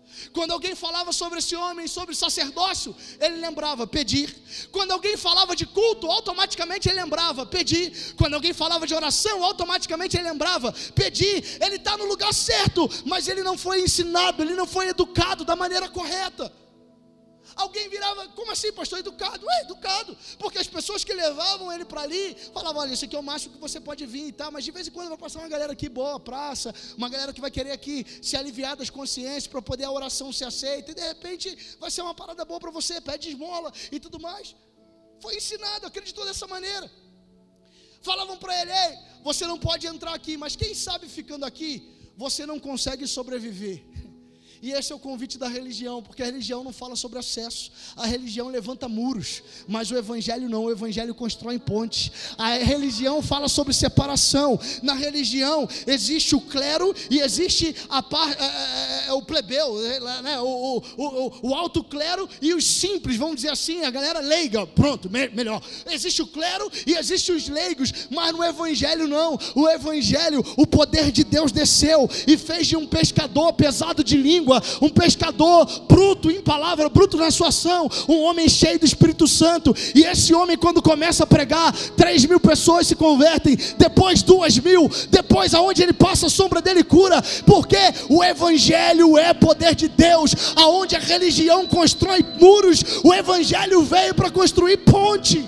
[SPEAKER 1] Quando alguém falava sobre esse homem, sobre sacerdócio, ele lembrava, pedir. Quando alguém falava de culto, automaticamente ele lembrava, pedir. Quando alguém falava de oração, automaticamente ele lembrava, pedir. Ele está no lugar certo, mas ele não foi ensinado, ele não foi educado da maneira correta. Alguém virava, como assim, pastor, educado? Educado, porque as pessoas que levavam ele para ali, falavam, olha, esse aqui é o máximo que você pode vir e tal, mas de vez em quando vai passar uma galera aqui boa, praça, uma galera que vai querer aqui se aliviar das consciências, para poder a oração ser aceita, e de repente vai ser uma parada boa para você, pede esmola e tudo mais. Foi ensinado, acreditou dessa maneira. Falavam para ele, ei, você não pode entrar aqui, mas quem sabe ficando aqui, você não consegue sobreviver. E esse é o convite da religião, porque a religião não fala sobre acesso, a religião levanta muros, mas o evangelho não, o evangelho constrói pontes. A religião fala sobre separação. Na religião existe o clero e existe o plebeu, né? o alto clero e os simples, vamos dizer assim, a galera leiga, pronto, melhor. Existe o clero e existe os leigos, mas no evangelho não. O evangelho, o poder de Deus desceu e fez de um pescador pesado de língua um pescador bruto em palavra, bruto na sua ação, um homem cheio do Espírito Santo. E esse homem, quando começa a pregar, 3.000 pessoas se convertem, depois 2.000, depois aonde ele passa a sombra dele cura, porque o evangelho é poder de Deus. Aonde a religião constrói muros, o evangelho veio para construir ponte.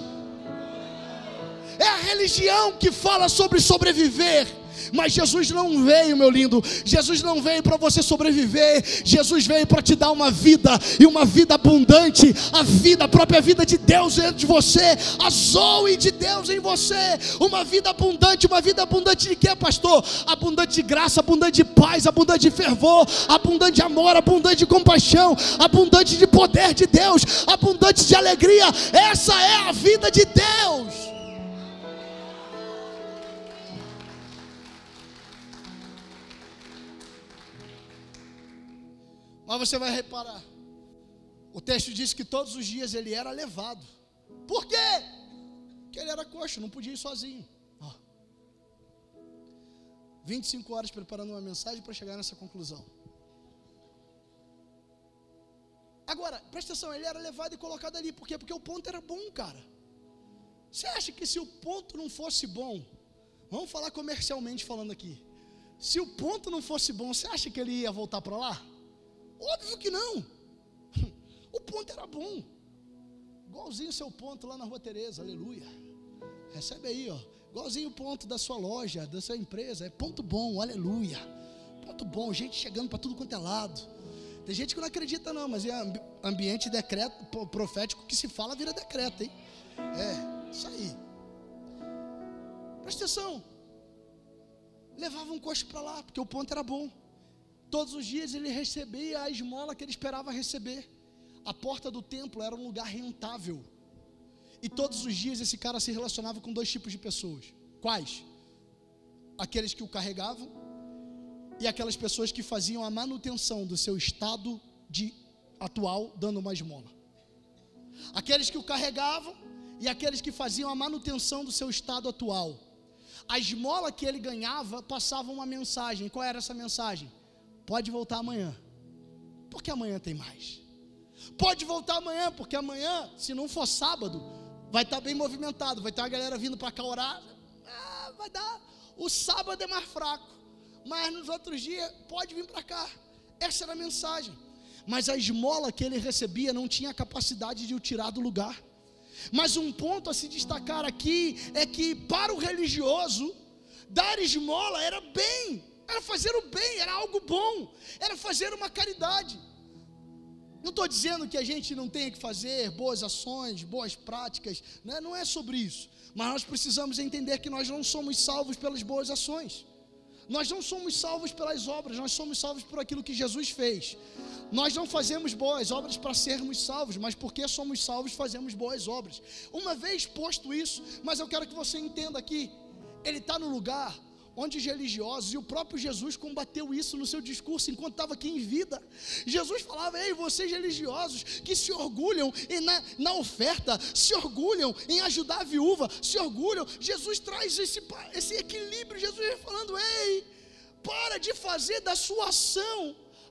[SPEAKER 1] É a religião que fala sobre sobreviver, mas Jesus não veio, meu lindo, Jesus não veio para você sobreviver, Jesus veio para te dar uma vida, e uma vida abundante, a própria vida de Deus dentro de você, a zoe de Deus em você, uma vida abundante de quê, pastor? Abundante de graça, abundante de paz, abundante de fervor, abundante de amor, abundante de compaixão, abundante de poder de Deus, abundante de alegria. Essa é a vida de Deus. Mas você vai reparar, o texto diz que todos os dias ele era levado. Por quê? Porque ele era coxo, não podia ir sozinho. 25 horas preparando uma mensagem para chegar nessa conclusão. Agora, presta atenção, ele era levado e colocado ali. Por quê? Porque o ponto era bom, cara. Você acha que se o ponto não fosse bom, vamos falar comercialmente falando aqui, se o ponto não fosse bom, você acha que ele ia voltar para lá? Óbvio que não. O ponto era bom, igualzinho o seu ponto lá na Rua Tereza, aleluia. Recebe aí, ó, igualzinho o ponto da sua loja, da sua empresa, é ponto bom, aleluia. Ponto bom, gente chegando para tudo quanto é lado. Tem gente que não acredita não, mas é ambiente decreto, profético que se fala vira decreto, hein? É, isso aí. Presta atenção. Levava um coxo para lá, porque o ponto era bom. Todos os dias ele recebia a esmola que ele esperava receber. A porta do templo era um lugar rentável. E todos os dias esse cara se relacionava com 2 tipos de pessoas. Quais? Aqueles que o carregavam e aquelas pessoas que faziam a manutenção do seu estado atual, dando uma esmola. Aqueles que o carregavam e aqueles que faziam a manutenção do seu estado atual. A esmola que ele ganhava passava uma mensagem. Qual era essa mensagem? Pode voltar amanhã, porque amanhã tem mais. Pode voltar amanhã, porque amanhã, se não for sábado, vai estar bem movimentado, vai ter uma galera vindo para cá orar, vai dar. O sábado é mais fraco, mas nos outros dias pode vir para cá. Essa era a mensagem. Mas a esmola que ele recebia não tinha a capacidade de o tirar do lugar. Mas um ponto a se destacar aqui é que para o religioso, dar esmola era bem. Era fazer o bem, era algo bom, era fazer uma caridade. Não estou dizendo que a gente não tenha que fazer boas ações, boas práticas, né? Não é sobre isso. Mas nós precisamos entender que nós não somos salvos pelas boas ações. Nós não somos salvos pelas obras, nós somos salvos por aquilo que Jesus fez. Nós não fazemos boas obras para sermos salvos, mas porque somos salvos fazemos boas obras. Uma vez posto isso, mas eu quero que você entenda aqui, ele está no lugar onde os religiosos, e o próprio Jesus combateu isso no seu discurso enquanto estava aqui em vida. Jesus falava, ei, vocês religiosos que se orgulham na oferta, se orgulham em ajudar a viúva, se orgulham. Jesus traz esse equilíbrio. Jesus vai falando, ei, para de fazer da sua ação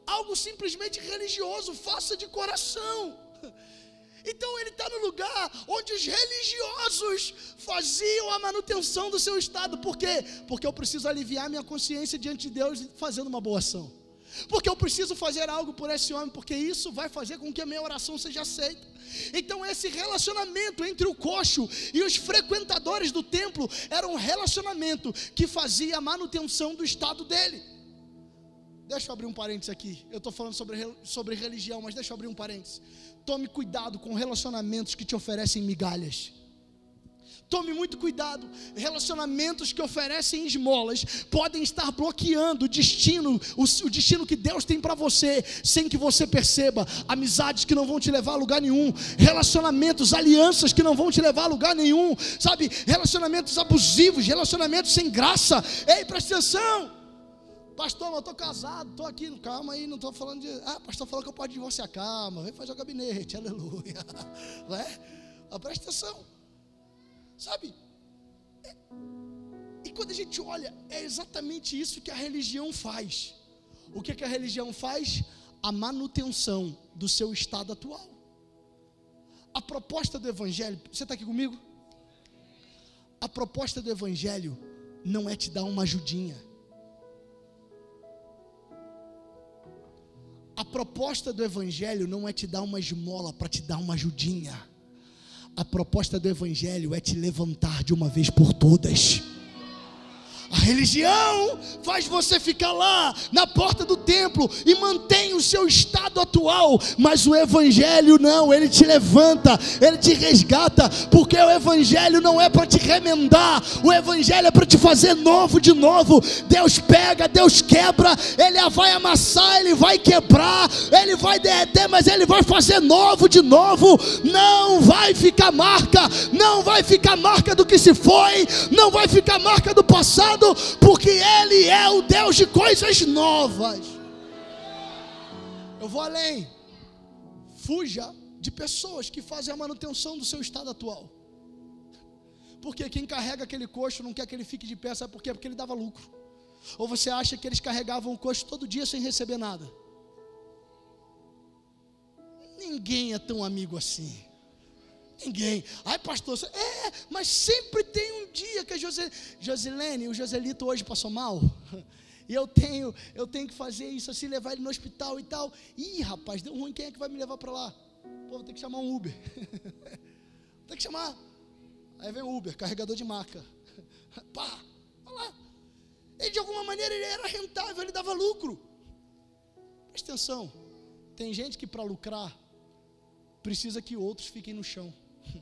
[SPEAKER 1] algo simplesmente religioso, faça de coração. Então ele está no lugar onde os religiosos faziam a manutenção do seu estado. Por quê? Porque eu preciso aliviar minha consciência diante de Deus fazendo uma boa ação. Porque eu preciso fazer algo por esse homem, porque isso vai fazer com que a minha oração seja aceita. Então esse relacionamento entre o coxo e os frequentadores do templo era um relacionamento que fazia a manutenção do estado dele. Deixa eu abrir um parênteses aqui. Eu estou falando sobre religião, mas deixa eu abrir um parênteses. Tome cuidado com relacionamentos que te oferecem migalhas. Tome muito cuidado. Relacionamentos que oferecem esmolas podem estar bloqueando o destino que Deus tem para você, sem que você perceba. Amizades que não vão te levar a lugar nenhum. Relacionamentos, alianças que não vão te levar a lugar nenhum. Sabe? Relacionamentos abusivos, relacionamentos sem graça. Ei, presta atenção. Pastor, mas eu estou casado, estou aqui, calma aí, não estou falando de... pastor falou que eu posso divorciar, calma, vem fazer o gabinete, aleluia. Não é? Mas presta atenção, sabe? E quando a gente olha, é exatamente isso que a religião faz. O que a religião faz? A manutenção do seu estado atual. A proposta do evangelho, você está aqui comigo? A proposta do evangelho não é te dar uma ajudinha. A proposta do evangelho não é te dar uma esmola para te dar uma ajudinha. A proposta do evangelho é te levantar de uma vez por todas. A religião faz você ficar lá na porta do templo e mantém o seu estado atual, mas o evangelho não, ele te levanta, ele te resgata, porque o evangelho não é para te remendar, o evangelho é para te fazer novo de novo. Deus pega, Deus quebra, ele vai amassar, ele vai quebrar, ele vai derreter, mas ele vai fazer novo de novo. Não vai ficar marca, não vai ficar marca do que se foi, não vai ficar marca do passado, porque ele é o Deus de coisas novas. Eu vou além. Fuja de pessoas que fazem a manutenção do seu estado atual. Porque quem carrega aquele coxo não quer que ele fique de pé, sabe por quê? Porque ele dava lucro. Ou você acha que eles carregavam o coxo todo dia sem receber nada? Ninguém é tão amigo assim. Ninguém. Ai, pastor, mas sempre tem um dia que a Josilene, o Joselito hoje passou mal, e eu tenho que fazer isso assim, levar ele no hospital e tal. Ih, rapaz, deu ruim, quem é que vai me levar para lá? Pô, vou ter que chamar um Uber. Tem que chamar. Aí vem o Uber, carregador de maca. Pá, olha lá. Ele de alguma maneira ele era rentável, ele dava lucro. Presta atenção, tem gente que para lucrar precisa que outros fiquem no chão.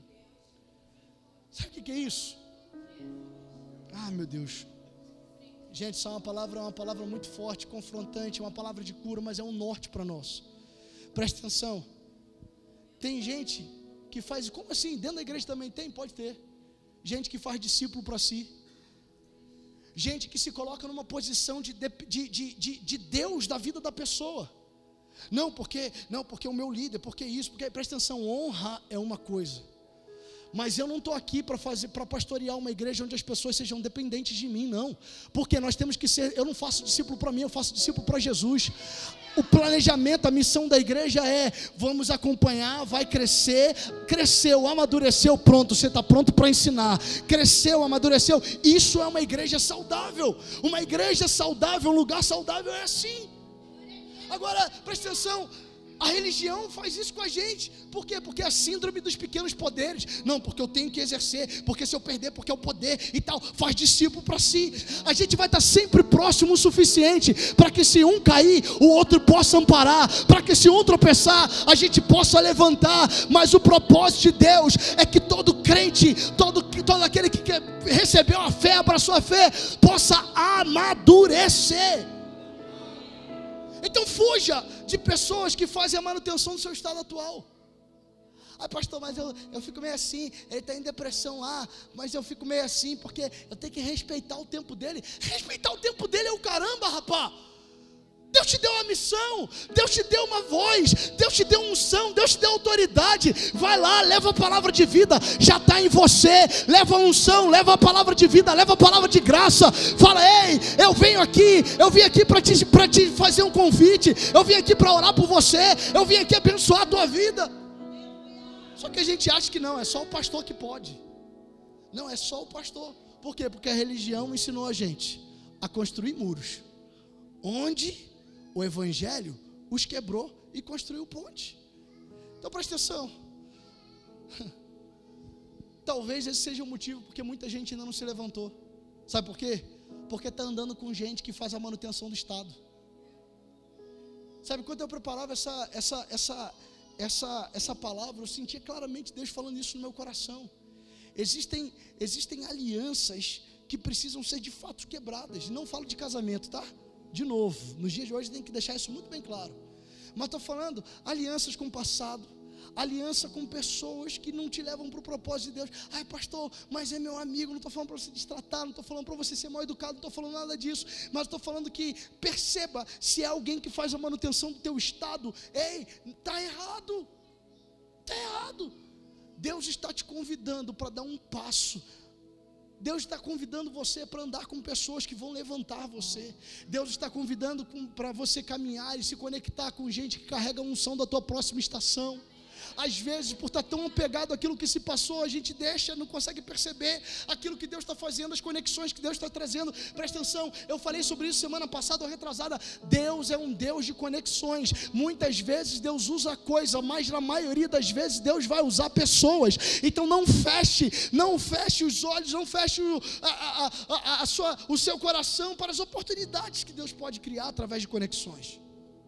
[SPEAKER 1] Sabe o que é isso? Meu Deus. Gente, isso é uma palavra muito forte, confrontante, uma palavra de cura, mas é um norte para nós. Presta atenção. Tem gente que faz, como assim? Dentro da igreja também tem? Pode ter. Gente que faz discípulo para si. Gente que se coloca numa posição de Deus da vida da pessoa. Não, porque o meu líder, porque isso, porque presta atenção, honra é uma coisa. Mas eu não estou aqui para pastorear uma igreja onde as pessoas sejam dependentes de mim, não. Porque nós temos que ser, eu não faço discípulo para mim, eu faço discípulo para Jesus. O planejamento, a missão da igreja é, vamos acompanhar, vai crescer, cresceu, amadureceu, pronto, você está pronto para ensinar. Cresceu, amadureceu, isso é uma igreja saudável. Uma igreja saudável, um lugar saudável é assim. Agora, presta atenção, a religião faz isso com a gente. Por quê? Porque é a síndrome dos pequenos poderes. Não, porque eu tenho que exercer, porque se eu perder, porque é o poder e tal. Faz discípulo para si. A gente vai estar sempre próximo o suficiente para que se um cair, o outro possa amparar, para que se um tropeçar, a gente possa levantar. Mas o propósito de Deus é que todo crente, todo aquele que recebeu a fé, abraçou a fé, possa amadurecer. Então fuja de pessoas que fazem a manutenção do seu estado atual. Pastor, mas eu fico meio assim, ele está em depressão lá, mas eu fico meio assim, porque eu tenho que respeitar o tempo dele. Respeitar o tempo dele é o caramba, rapaz. Deus te deu uma missão, Deus te deu uma voz, Deus te deu unção, Deus te deu autoridade. Vai lá, leva a palavra de vida, já está em você. Leva a unção, leva a palavra de vida, leva a palavra de graça. Fala: ei, eu vim aqui para te fazer um convite, eu vim aqui para orar por você, eu vim aqui abençoar a tua vida. Só que a gente acha que não, é só o pastor que pode. Não, é só o pastor. Por quê? Porque a religião ensinou a gente a construir muros, onde o evangelho os quebrou e construiu ponte. Então presta atenção. Talvez esse seja o motivo porque muita gente ainda não se levantou. Sabe por quê? Porque está andando com gente que faz a manutenção do Estado. Sabe, quando eu preparava essa palavra, eu sentia claramente Deus falando isso no meu coração. Existem alianças que precisam ser de fato quebradas. Não falo de casamento, tá? De novo, nos dias de hoje tem que deixar isso muito bem claro. Mas estou falando alianças com o passado, aliança com pessoas que não te levam para o propósito de Deus. Ai, pastor, mas é meu amigo. Não estou falando para você destratar, não estou falando para você ser mal educado, não estou falando nada disso. Mas estou falando que perceba, se é alguém que faz a manutenção do teu estado, ei, está errado. Está errado. Deus está te convidando para dar um passo. Deus está convidando você para andar com pessoas que vão levantar você. Deus está convidando para você caminhar e se conectar com gente que carrega a unção da tua próxima estação. Às vezes, por estar tão apegado àquilo que se passou, a gente não consegue perceber aquilo que Deus está fazendo, as conexões que Deus está trazendo. Presta atenção, eu falei sobre isso semana passada ou retrasada. Deus é um Deus de conexões. Muitas vezes Deus usa coisa, mas na maioria das vezes Deus vai usar pessoas. Então não feche os olhos, não feche o seu coração para as oportunidades que Deus pode criar através de conexões.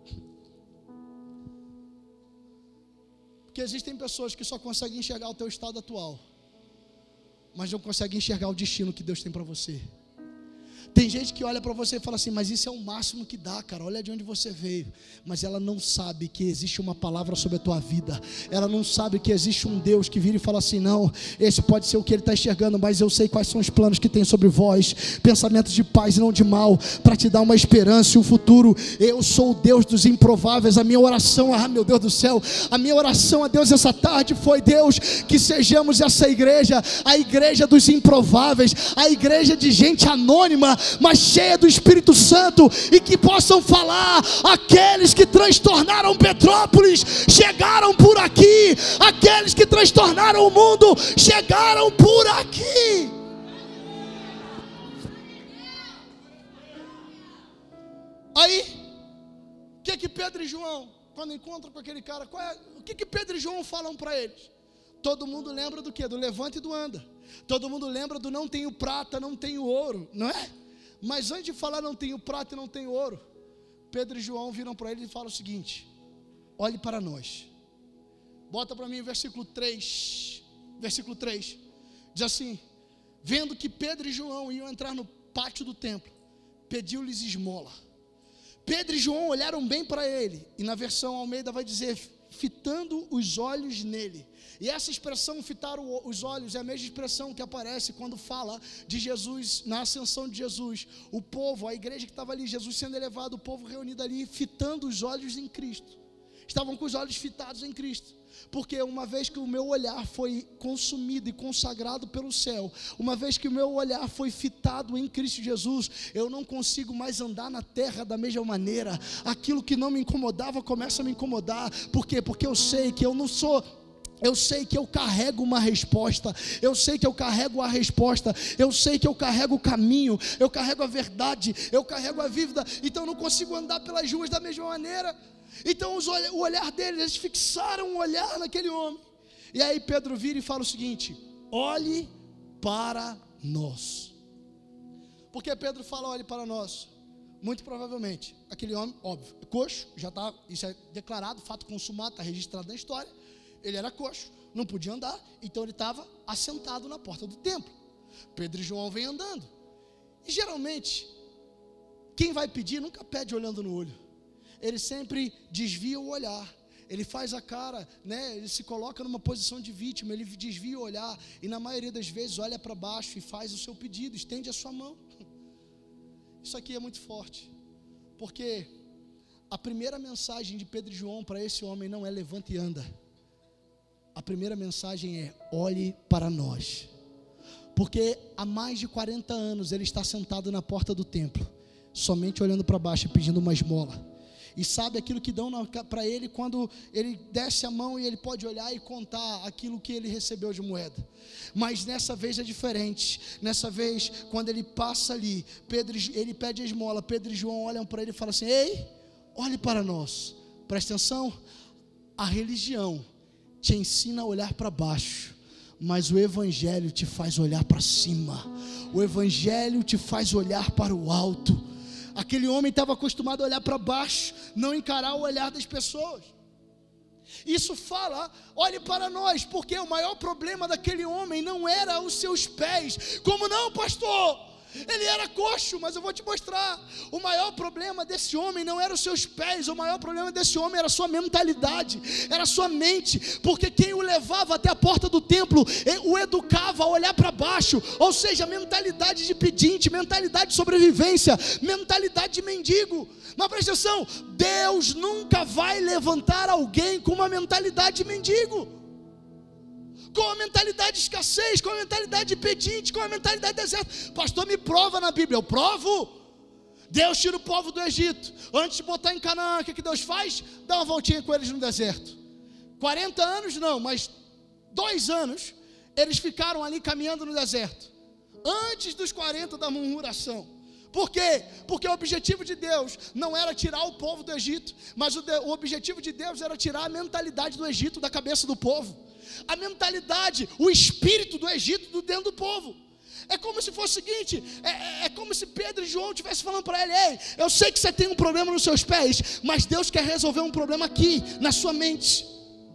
[SPEAKER 1] Porque existem pessoas que só conseguem enxergar o teu estado atual, mas não conseguem enxergar o destino que Deus tem para você. Tem gente que olha para você e fala assim: mas isso é o máximo que dá, cara, olha de onde você veio. Mas ela não sabe que existe uma palavra sobre a tua vida. Ela não sabe que existe um Deus que vira e fala assim: não, esse pode ser o que ele está enxergando, mas eu sei quais são os planos que tem sobre vós, pensamentos de paz e não de mal, para te dar uma esperança e um futuro. Eu sou o Deus dos improváveis. A minha oração, meu Deus do céu, a minha oração a Deus essa tarde foi: Deus, que sejamos essa igreja, a igreja dos improváveis, a igreja de gente anônima, mas cheia do Espírito Santo, e que possam falar: aqueles que transtornaram Petrópolis chegaram por aqui, aqueles que transtornaram o mundo chegaram por aqui. Aí, o que Pedro e João, quando encontram com aquele cara, o que Pedro e João falam para eles? Todo mundo lembra do quê? Do levanta e do anda. Todo mundo lembra do não tenho prata, não tenho ouro, não é? Mas antes de falar não tenho prata e não tenho ouro, Pedro e João viram para ele e falam o seguinte: olhe para nós. Bota para mim o versículo 3. Versículo 3 diz assim: vendo que Pedro e João iam entrar no pátio do templo, pediu-lhes esmola. Pedro e João olharam bem para ele, e na versão Almeida vai dizer: fitando os olhos nele. E essa expressão, fitar os olhos, é a mesma expressão que aparece quando fala de Jesus, na ascensão de Jesus. O povo, a igreja que estava ali, Jesus sendo elevado, o povo reunido ali, fitando os olhos em Cristo. Estavam com os olhos fitados em Cristo. Porque uma vez que o meu olhar foi consumido e consagrado pelo céu, uma vez que o meu olhar foi fitado em Cristo Jesus, eu não consigo mais andar na terra da mesma maneira. Aquilo que não me incomodava começa a me incomodar. Por quê? Porque eu sei que eu não sou... Eu sei que eu carrego uma resposta, eu sei que eu carrego a resposta, eu sei que eu carrego o caminho, eu carrego a verdade, eu carrego a vida. Então eu não consigo andar pelas ruas da mesma maneira. Então o olhar deles, eles fixaram o olhar naquele homem. E aí Pedro vira e fala o seguinte: olhe para nós. Por que Pedro fala olhe para nós? Muito provavelmente aquele homem, óbvio, coxo, já está, isso é declarado, fato consumado, está registrado na história. Ele era coxo, não podia andar, então ele estava assentado na porta do templo. Pedro e João vêm andando. E geralmente, quem vai pedir nunca pede olhando no olho. Ele sempre desvia o olhar. Ele faz a cara, né? Ele se coloca numa posição de vítima, ele desvia o olhar. E na maioria das vezes olha para baixo e faz o seu pedido, estende a sua mão. Isso aqui é muito forte. Porque a primeira mensagem de Pedro e João para esse homem não é levanta e anda. A primeira mensagem é olhe para nós. Porque há mais de 40 anos ele está sentado na porta do templo, somente olhando para baixo e pedindo uma esmola. E sabe aquilo que dão para ele quando ele desce a mão e ele pode olhar e contar aquilo que ele recebeu de moeda. Mas nessa vez é diferente. Nessa vez, quando ele passa ali, ele pede a esmola, Pedro e João olham para ele e falam assim: ei, olhe para nós. Presta atenção, a religião te ensina a olhar para baixo, mas o Evangelho te faz olhar para cima. O Evangelho te faz olhar para o alto. Aquele homem estava acostumado a olhar para baixo, não encarar o olhar das pessoas. Isso fala, olhe para nós, porque o maior problema daquele homem não era os seus pés. Como não, pastor? Ele era coxo, mas eu vou te mostrar. O maior problema desse homem não era os seus pés. O maior problema desse homem era a sua mentalidade, era a sua mente. Porque quem o levava até a porta do templo o educava a olhar para baixo. Ou seja, mentalidade de pedinte, mentalidade de sobrevivência, mentalidade de mendigo. Mas presta atenção, Deus nunca vai levantar alguém com uma mentalidade de mendigo, com a mentalidade de escassez, com a mentalidade de pedinte, com a mentalidade de deserto. Pastor, me prova na Bíblia. Eu provo. Deus tira o povo do Egito. Antes de botar em Canaã, o que Deus faz? Dá uma voltinha com eles no deserto. 40 anos não, mas 2 anos eles ficaram ali caminhando no deserto, antes dos 40 da murmuração. Por quê? Porque o objetivo de Deus não era tirar o povo do Egito, mas o objetivo de Deus era tirar a mentalidade do Egito da cabeça do povo. A mentalidade, o espírito do Egito dentro do povo. É como se fosse o seguinte, é como se Pedro e João estivessem falando para ele: ei, eu sei que você tem um problema nos seus pés, mas Deus quer resolver um problema aqui, na sua mente.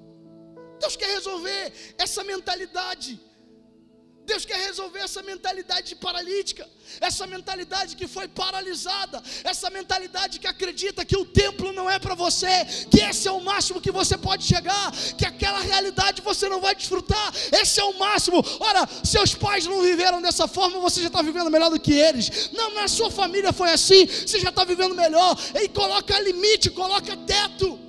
[SPEAKER 1] Deus quer resolver essa mentalidade. Deus quer resolver essa mentalidade paralítica, essa mentalidade que foi paralisada, essa mentalidade que acredita que o templo não é para você, que esse é o máximo que você pode chegar, que aquela realidade você não vai desfrutar, esse é o máximo. Ora, seus pais não viveram dessa forma, você já está vivendo melhor do que eles. Não, na sua família foi assim, você já está vivendo melhor. E coloca limite, coloca teto.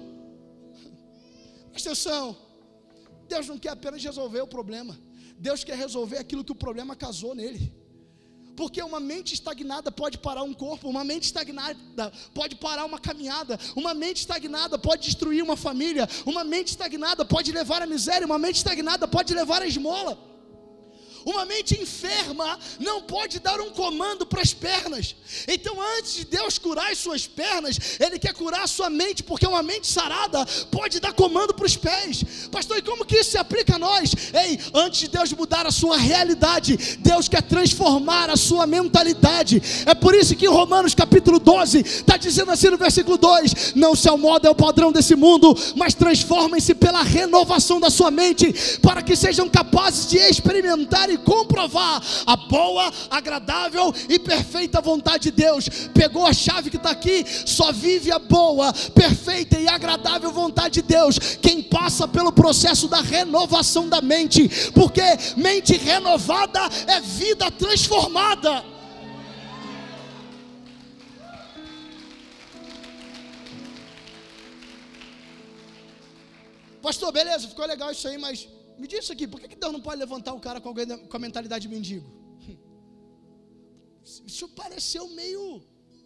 [SPEAKER 1] Presta atenção, Deus não quer apenas resolver o problema, Deus quer resolver aquilo que o problema causou nele. Porque uma mente estagnada pode parar um corpo, uma mente estagnada pode parar uma caminhada, uma mente estagnada pode destruir uma família, uma mente estagnada pode levar à miséria, uma mente estagnada pode levar à esmola. Uma mente enferma não pode dar um comando para as pernas. Então, antes de Deus curar as suas pernas, Ele quer curar a sua mente, porque uma mente sarada pode dar comando para os pés. Pastor, e como que isso se aplica a nós? Ei, antes de Deus mudar a sua realidade, Deus quer transformar a sua mentalidade. É por isso que em Romanos capítulo 12 está dizendo assim no versículo 2: não se amoldem ao padrão desse mundo, mas transformem-se pela renovação da sua mente, para que sejam capazes de experimentar e comprovar a boa, agradável e perfeita vontade de Deus. Pegou a chave que está aqui? Só vive a boa, perfeita e agradável vontade de Deus quem passa pelo processo da renovação da mente, porque mente renovada é vida transformada. Pastor, beleza, ficou legal isso aí, mas me diz isso aqui, por que Deus não pode levantar o cara com a mentalidade de mendigo? Isso pareceu meio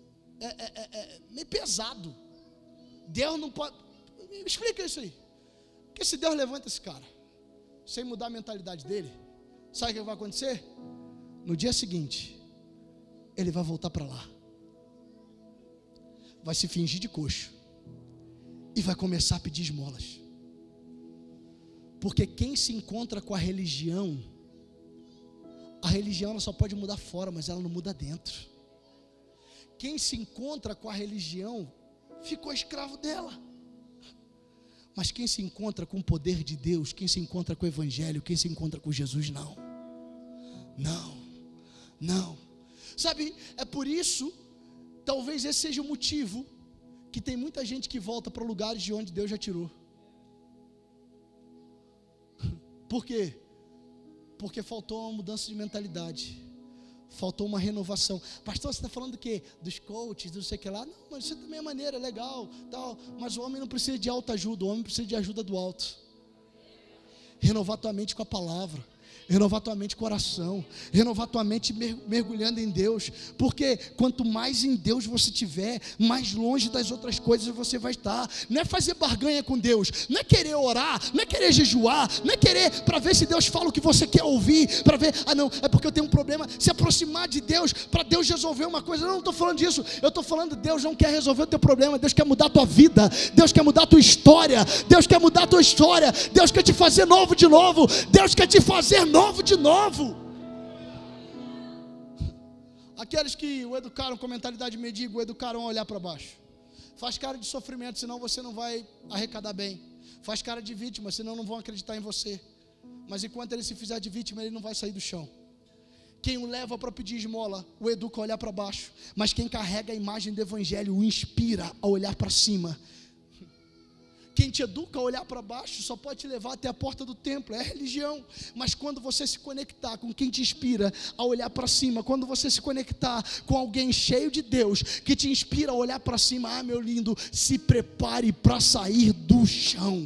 [SPEAKER 1] pesado. Deus não pode. Me explica isso aí. Porque se Deus levanta esse cara sem mudar a mentalidade dele, sabe o que vai acontecer? No dia seguinte, ele vai voltar para lá, vai se fingir de coxo e vai começar a pedir esmolas. Porque quem se encontra com a religião ela só pode mudar fora, mas ela não muda dentro. Quem se encontra com a religião ficou escravo dela. Mas quem se encontra com o poder de Deus, quem se encontra com o Evangelho, quem se encontra com Jesus, não. Sabe, é por isso, talvez esse seja o motivo que tem muita gente que volta para lugares de onde Deus já tirou. Por quê? Porque faltou uma mudança de mentalidade, Faltou uma renovação. Pastor, você está falando do quê? Dos coaches, do não sei o que lá? Não, mas isso também é maneira, é legal, tal. Mas o homem não precisa de autoajuda, o homem precisa de ajuda do alto. Renovar tua mente com a palavra. Renovar tua mente com oração, renovar tua mente mergulhando em Deus, porque quanto mais em Deus você tiver, mais longe das outras coisas você vai estar. Não é fazer barganha com Deus, não é querer orar, não é querer jejuar, não é querer para ver se Deus fala o que você quer ouvir, para ver, não, é porque eu tenho um problema, se aproximar de Deus, para Deus resolver uma coisa. Não estou falando disso, eu estou falando, Deus não quer resolver o teu problema, Deus quer mudar a tua vida, Deus quer mudar a tua história, Deus quer mudar a tua história, Deus quer te fazer novo de novo, Deus quer te fazer novo de novo. Aqueles que o educaram com mentalidade mendiga, o educaram a olhar para baixo. Faz cara de sofrimento, senão você não vai arrecadar bem. Faz cara de vítima, senão não vão acreditar em você. Mas enquanto ele se fizer de vítima, ele não vai sair do chão. Quem o leva para pedir esmola, o educa a olhar para baixo. Mas quem carrega a imagem do evangelho, o inspira a olhar para cima. Quem te educa a olhar para baixo só pode te levar até a porta do templo, é a religião. Mas quando você se conectar com quem te inspira a olhar para cima, quando você se conectar com alguém cheio de Deus, que te inspira a olhar para cima, meu lindo, se prepare para sair do chão.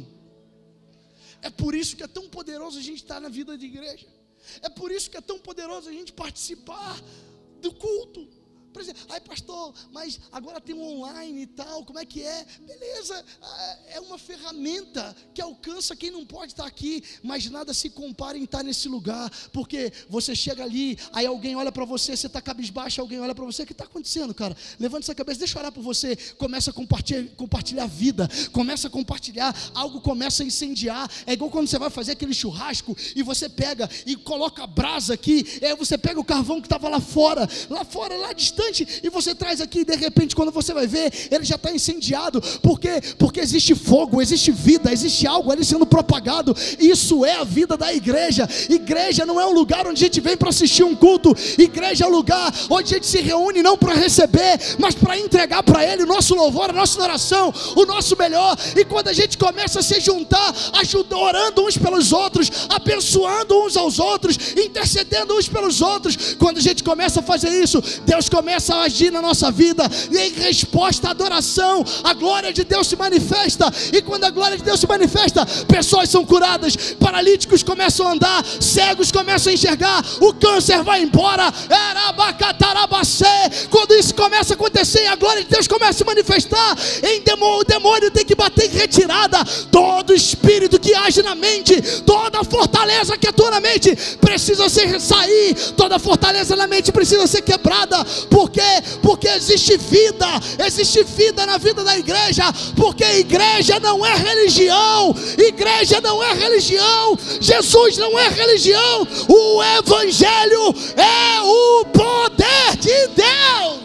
[SPEAKER 1] É por isso que é tão poderoso a gente estar na vida de igreja. É por isso que é tão poderoso a gente participar do culto. Por exemplo, pastor, mas agora tem um online e tal, como é que é? Beleza, é uma ferramenta que alcança quem não pode estar aqui, mas nada se compara em estar nesse lugar, porque você chega ali, aí alguém olha para você, você está cabisbaixo, alguém olha para você, o que está acontecendo, cara? Levanta essa cabeça, deixa eu orar por você, começa a compartilhar a vida, começa a compartilhar, algo começa a incendiar, é igual quando você vai fazer aquele churrasco, e você pega e coloca a brasa aqui, aí você pega o carvão que estava lá fora, lá distante, e você traz aqui, e de repente quando você vai ver, ele já está incendiado. Por quê? Porque existe fogo, existe vida, existe algo ali sendo propagado. Isso é a vida da igreja. Igreja não é um lugar onde a gente vem para assistir um culto. Igreja é um lugar onde a gente se reúne não para receber, mas para entregar para Ele o nosso louvor, a nossa oração, o nosso melhor. E quando a gente começa a se juntar, orando uns pelos outros, abençoando uns aos outros, intercedendo uns pelos outros, quando a gente começa a fazer isso, Deus começa a agir na nossa vida, e em resposta à adoração, a glória de Deus se manifesta. E quando a glória de Deus se manifesta, pessoas são curadas, paralíticos começam a andar, cegos começam a enxergar, o câncer vai embora. Quando isso começa a acontecer, a glória de Deus começa a se manifestar, o demônio tem que bater em retirada. Todo espírito que age na mente, toda fortaleza que atua na mente precisa sair, toda fortaleza na mente precisa ser quebrada. Por quê? Porque existe vida na vida da igreja, porque igreja não é religião, igreja não é religião, Jesus não é religião, o evangelho é o poder de Deus.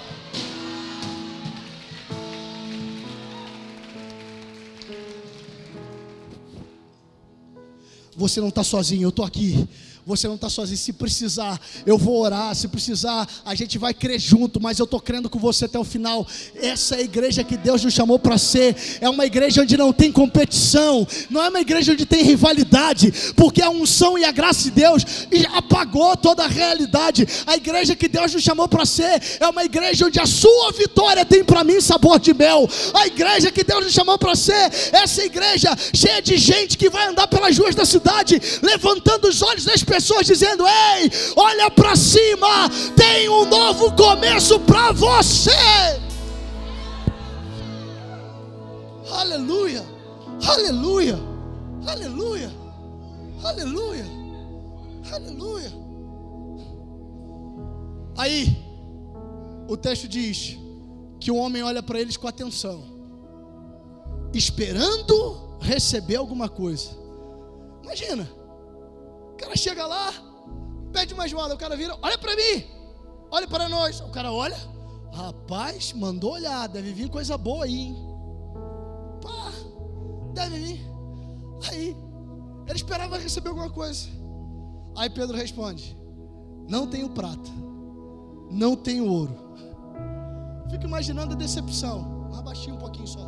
[SPEAKER 1] Você não está sozinho, eu estou aqui. Você não está sozinho. Se precisar, eu vou orar. Se precisar, a gente vai crer junto. Mas eu estou crendo com você até o final. Essa é a igreja que Deus nos chamou para ser. É uma igreja onde não tem competição. Não é uma igreja onde tem rivalidade, porque a unção e a graça de Deus apagou toda a realidade. A igreja que Deus nos chamou para ser é uma igreja onde a sua vitória tem para mim sabor de mel. A igreja que Deus nos chamou para ser, essa igreja cheia de gente que vai andar pelas ruas da cidade, levantando os olhos das pessoas, dizendo: ei, olha para cima, tem um novo começo para você. Aleluia, aleluia, aleluia, aleluia, aleluia. Aí o texto diz que o homem olha para eles com atenção, esperando receber alguma coisa. Imagina, o cara chega lá, pede uma esmola, o cara vira: olha para mim, olha para nós. O cara olha, rapaz, mandou olhar, deve vir coisa boa aí, hein? Pá, deve vir. Aí ele esperava receber alguma coisa. Aí Pedro responde: não tenho prata, não tenho ouro. Fico imaginando a decepção. Mais baixinho um pouquinho só.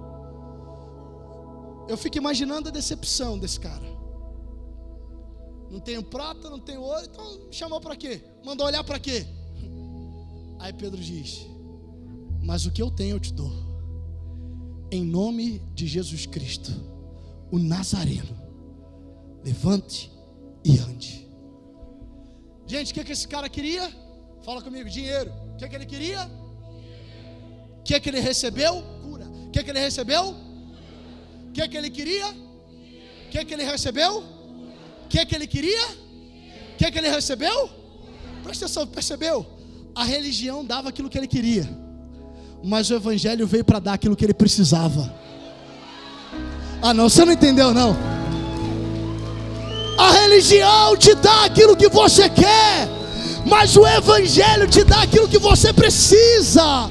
[SPEAKER 1] Eu fico imaginando a decepção desse cara. Não tenho prata, não tenho ouro, então me chamou para quê? Mandou olhar para quê? Aí Pedro diz: mas o que eu tenho eu te dou. Em nome de Jesus Cristo, o Nazareno, levante e ande. Gente, o que esse cara queria? Fala comigo, dinheiro. O que ele queria? O que ele recebeu? Cura. O que ele recebeu? O que ele queria? O que ele recebeu? O que ele queria? O que ele recebeu? Presta atenção, percebeu? A religião dava aquilo que ele queria, mas o evangelho veio para dar aquilo que ele precisava. Ah não, você não entendeu não. A religião te dá aquilo que você quer, mas o evangelho te dá aquilo que você precisa.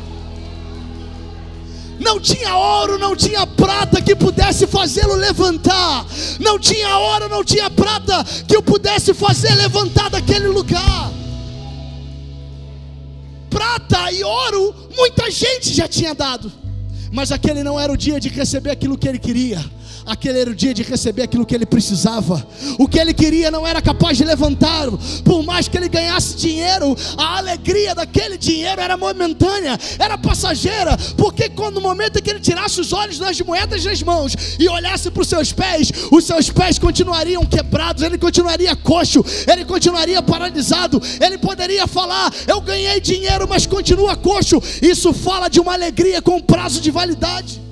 [SPEAKER 1] Não tinha ouro, não tinha prata que pudesse fazê-lo levantar. Não tinha ouro, não tinha prata que o pudesse fazer levantar daquele lugar. Prata e ouro muita gente já tinha dado, mas aquele não era o dia de receber aquilo que ele queria. Aquele era o dia de receber aquilo que ele precisava. O que ele queria não era capaz de levantar. Por mais que ele ganhasse dinheiro, a alegria daquele dinheiro era momentânea, era passageira. Porque quando no momento em que ele tirasse os olhos das moedas das mãos e olhasse para os seus pés continuariam quebrados, ele continuaria coxo, ele continuaria paralisado. Ele poderia falar: eu ganhei dinheiro, mas continua coxo. Isso fala de uma alegria com prazo de validade.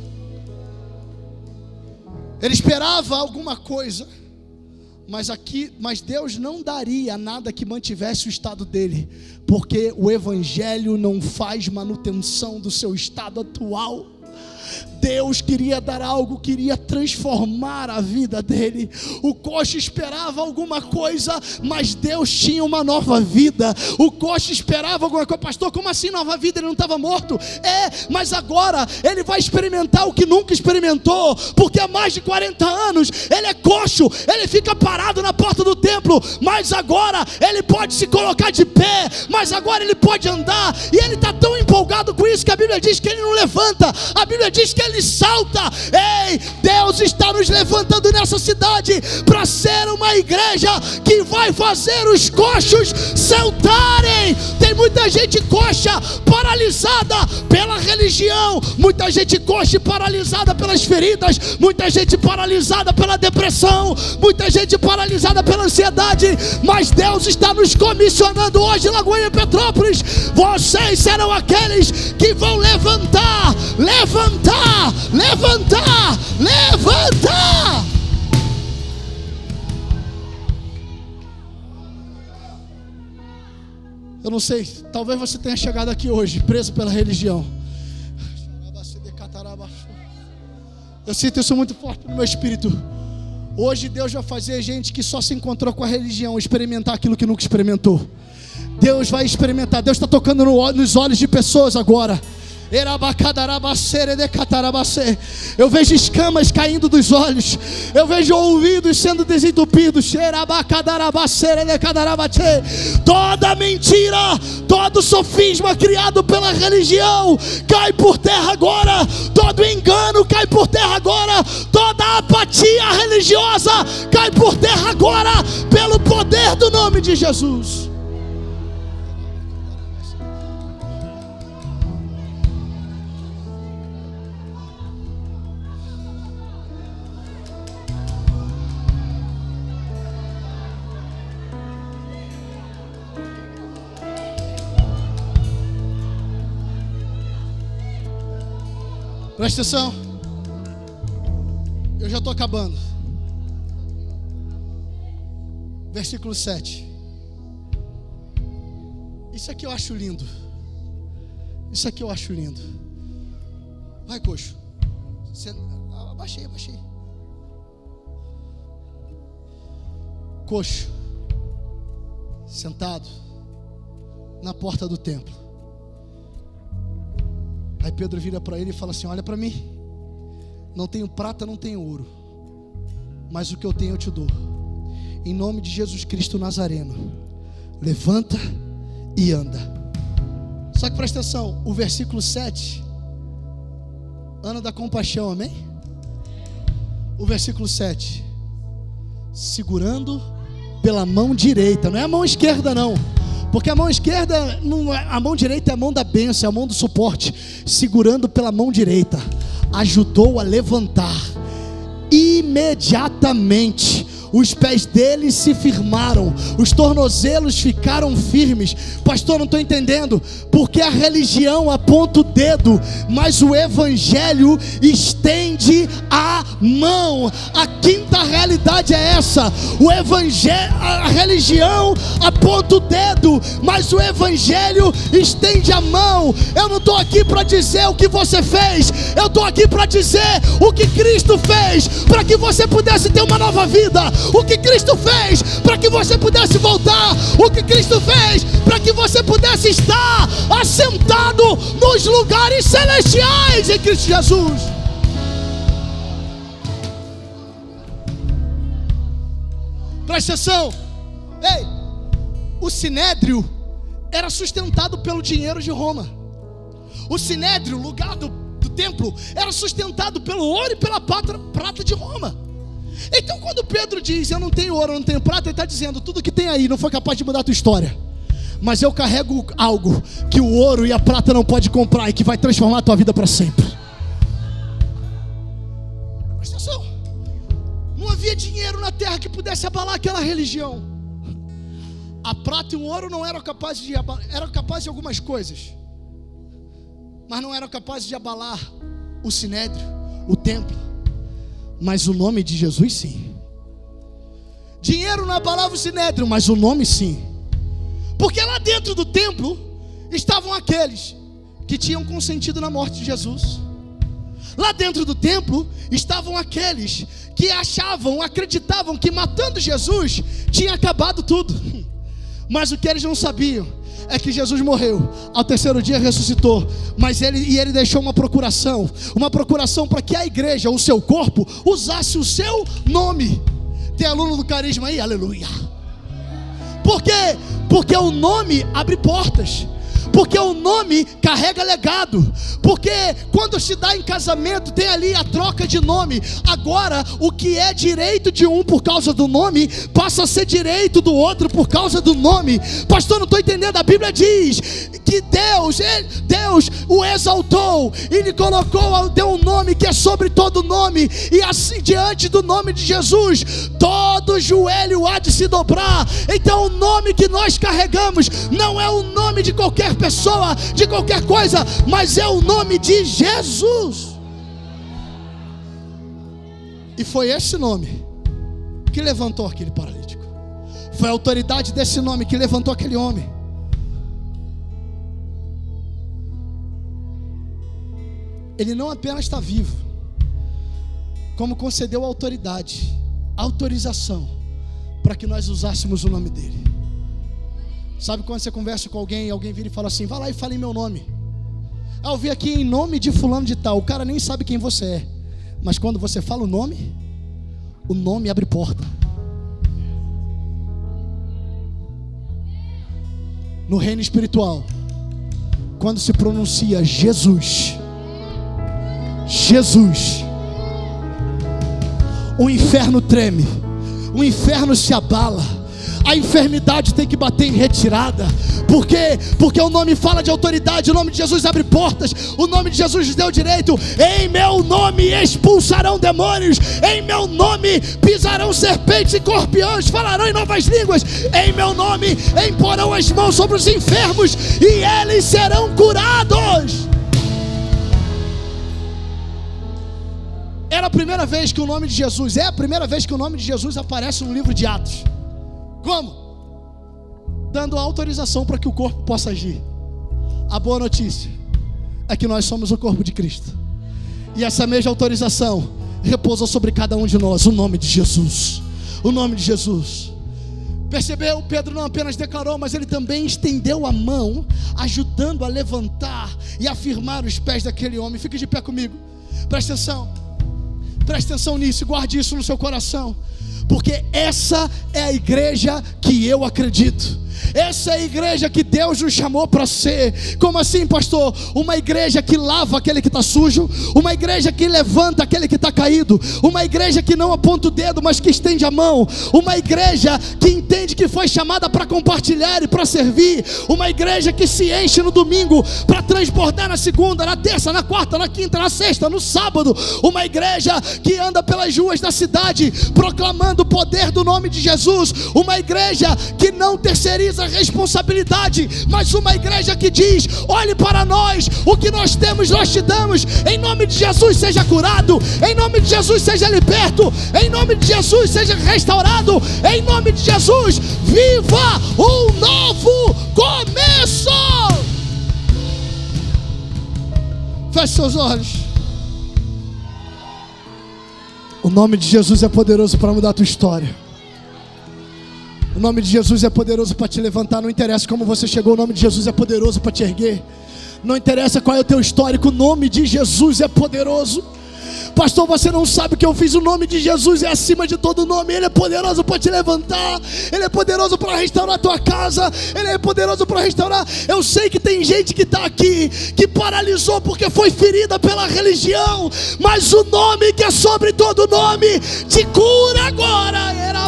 [SPEAKER 1] Ele esperava alguma coisa, mas Deus não daria nada que mantivesse o estado dele, porque o evangelho não faz manutenção do seu estado atual. Deus queria dar algo, queria transformar a vida dele. O coxo esperava alguma coisa, mas Deus tinha uma nova vida. O coxo esperava alguma coisa. Pastor, como assim nova vida? Ele não estava morto? Mas agora ele vai experimentar o que nunca experimentou, porque há mais de 40 anos ele é coxo, ele fica parado na porta do templo, mas agora ele pode se colocar de pé, mas agora ele pode andar, e ele está tão empolgado com isso que a Bíblia diz que ele não levanta, a Bíblia diz que ele salta. Ei, Deus está nos levantando nessa cidade para ser uma igreja que vai fazer os coxos saltarem. Tem muita gente coxa, paralisada pela religião, muita gente coxa e paralisada pelas feridas, muita gente paralisada pela depressão, muita gente paralisada pela ansiedade, mas Deus está nos comissionando hoje, Lagoinha e Petrópolis. Vocês serão aqueles que vão levantar, levantar, levantar, levantar. Eu não sei, talvez você tenha chegado aqui hoje preso pela religião. Eu sinto isso muito forte no meu espírito. Hoje Deus vai fazer gente que só se encontrou com a religião experimentar aquilo que nunca experimentou. Deus vai experimentar. Deus está tocando nos olhos de pessoas agora. Eu vejo escamas caindo dos olhos, eu vejo ouvidos sendo desentupidos. Toda mentira, todo sofisma criado pela religião cai por terra agora. Todo engano cai por terra agora. Toda apatia religiosa cai por terra agora, pelo poder do nome de Jesus. Presta atenção, eu já estou acabando. Versículo 7. Isso aqui eu acho lindo. Isso aqui eu acho lindo. Vai, coxo. Abaixei. Coxo, sentado na porta do templo. Aí Pedro vira para ele e fala assim: olha para mim, não tenho prata, não tenho ouro, mas o que eu tenho eu te dou. Em nome de Jesus Cristo Nazareno, levanta e anda. Só que presta atenção, o versículo 7, ano da compaixão, amém? O versículo 7, segurando pela mão direita, não é a mão esquerda não, porque a mão esquerda, a mão direita é a mão da bênção, é a mão do suporte. Segurando pela mão direita, ajudou a levantar. Imediatamente os pés dele se firmaram, os tornozelos ficaram firmes. Pastor, não estou entendendo, porque a religião aponta o dedo, mas o evangelho estende a mão. A quinta realidade é essa: o evangelho, a religião aponta o dedo, mas o evangelho estende a mão. Eu não estou aqui para dizer o que você fez, eu estou aqui para dizer o que Cristo fez, para que você pudesse ter uma nova vida. O que Cristo fez para que você pudesse voltar. O que Cristo fez para que você pudesse estar assentado nos lugares celestiais em Cristo Jesus. Presta atenção. Ei, o sinédrio era sustentado pelo dinheiro de Roma. O sinédrio, lugar do templo, era sustentado pelo ouro e pela prata de Roma. Então quando Pedro diz, eu não tenho ouro, eu não tenho prata, ele está dizendo, tudo que tem aí não foi capaz de mudar a tua história, mas eu carrego algo que o ouro e a prata não pode comprar e que vai transformar a tua vida para sempre. Presta atenção. Não havia dinheiro na terra que pudesse abalar aquela religião. A prata e o ouro não eram capazes de abalar, eram capazes de algumas coisas, mas não eram capazes de abalar o sinédrio, o templo. Mas o nome de Jesus sim. Dinheiro não abalava o sinédrio, mas o nome sim. Porque lá dentro do templo estavam aqueles que tinham consentido na morte de Jesus. Lá dentro do templo estavam aqueles que achavam, acreditavam que matando Jesus tinha acabado tudo. Mas o que eles não sabiam é que Jesus morreu, ao terceiro dia ressuscitou, mas ele deixou uma procuração para que a igreja, o seu corpo, usasse o seu nome. Tem aluno do carisma aí? Aleluia. Por quê? Porque o nome abre portas, porque o nome carrega legado, porque quando se dá em casamento tem ali a troca de nome. Agora o que é direito de um por causa do nome passa a ser direito do outro por causa do nome. Pastor, não estou entendendo. A Bíblia diz que Deus o exaltou e lhe colocou, deu um nome que é sobre todo nome, e assim diante do nome de Jesus todo joelho há de se dobrar. Então o nome que nós carregamos não é o nome de qualquer pessoa, de qualquer coisa, mas é o nome de Jesus. E foi esse nome que levantou aquele paralítico, foi a autoridade desse nome que levantou aquele homem. Ele não apenas está vivo, como concedeu autoridade, autorização para que nós usássemos o nome dele. Sabe quando você conversa com alguém e alguém vira e fala assim, vai lá e fala em meu nome. Eu vi aqui em nome de fulano de tal. O cara nem sabe quem você é, mas quando você fala o nome abre porta. No reino espiritual, quando se pronuncia Jesus, o inferno treme, o inferno se abala, a enfermidade tem que bater em retirada. Por quê? Porque o nome fala de autoridade, o nome de Jesus abre portas, o nome de Jesus lhes deu direito. Em meu nome expulsarão demônios, em meu nome pisarão serpentes e escorpiões, falarão em novas línguas, em meu nome imporão as mãos sobre os enfermos e eles serão curados. Era a primeira vez que o nome de Jesus, é a primeira vez que o nome de Jesus aparece no livro de Atos. Como? Dando autorização para que o corpo possa agir. A boa notícia é que nós somos o corpo de Cristo, e essa mesma autorização repousa sobre cada um de nós. O nome de Jesus, o nome de Jesus. Percebeu? Pedro não apenas declarou, mas ele também estendeu a mão, ajudando a levantar e afirmar os pés daquele homem. Fique de pé comigo, presta atenção nisso, guarde isso no seu coração. porque essa é a igreja que eu acredito. Essa é a igreja que Deus nos chamou para ser. Como assim, pastor? Uma igreja que lava aquele que está sujo, uma igreja que levanta aquele que está caído, uma igreja que não aponta o dedo, mas que estende a mão, uma igreja que entende que foi chamada para compartilhar e para servir, uma igreja que se enche no domingo para transbordar na segunda, na terça, na quarta, na quinta, na sexta, no sábado, uma igreja que anda pelas ruas da cidade proclamando o poder do nome de Jesus, uma igreja que não terceiriza a responsabilidade, mas uma igreja que diz: olhe para nós, o que nós temos nós te damos, em nome de Jesus seja curado, em nome de Jesus seja liberto, em nome de Jesus seja restaurado, em nome de Jesus viva um novo começo. Feche seus olhos. O nome de Jesus é poderoso para mudar a tua história. O nome de Jesus é poderoso para te levantar. Não interessa como você chegou, o nome de Jesus é poderoso para te erguer. Não interessa qual é o teu histórico, o nome de Jesus é poderoso. Pastor, você não sabe o que eu fiz. O nome de Jesus é acima de todo nome. Ele é poderoso para te levantar, Ele é poderoso para restaurar a tua casa, Ele é poderoso para restaurar. Eu sei que tem gente que está aqui, que paralisou porque foi ferida pela religião, mas o nome que é sobre todo nome te cura agora.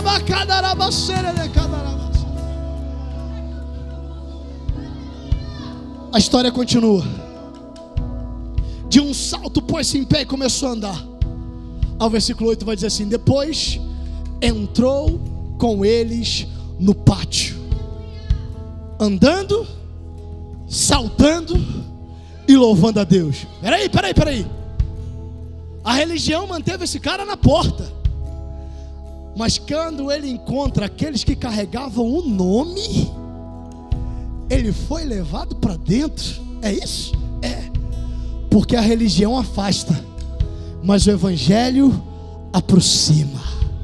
[SPEAKER 1] A história continua. De um salto pôs-se em pé e começou a andar. Ao versículo 8 vai dizer assim: depois entrou com eles no pátio, andando, saltando e louvando a Deus. Peraí. A religião manteve esse cara na porta, mas quando ele encontra aqueles que carregavam o nome, ele foi levado para dentro. É isso? É. Porque a religião afasta, mas o evangelho aproxima.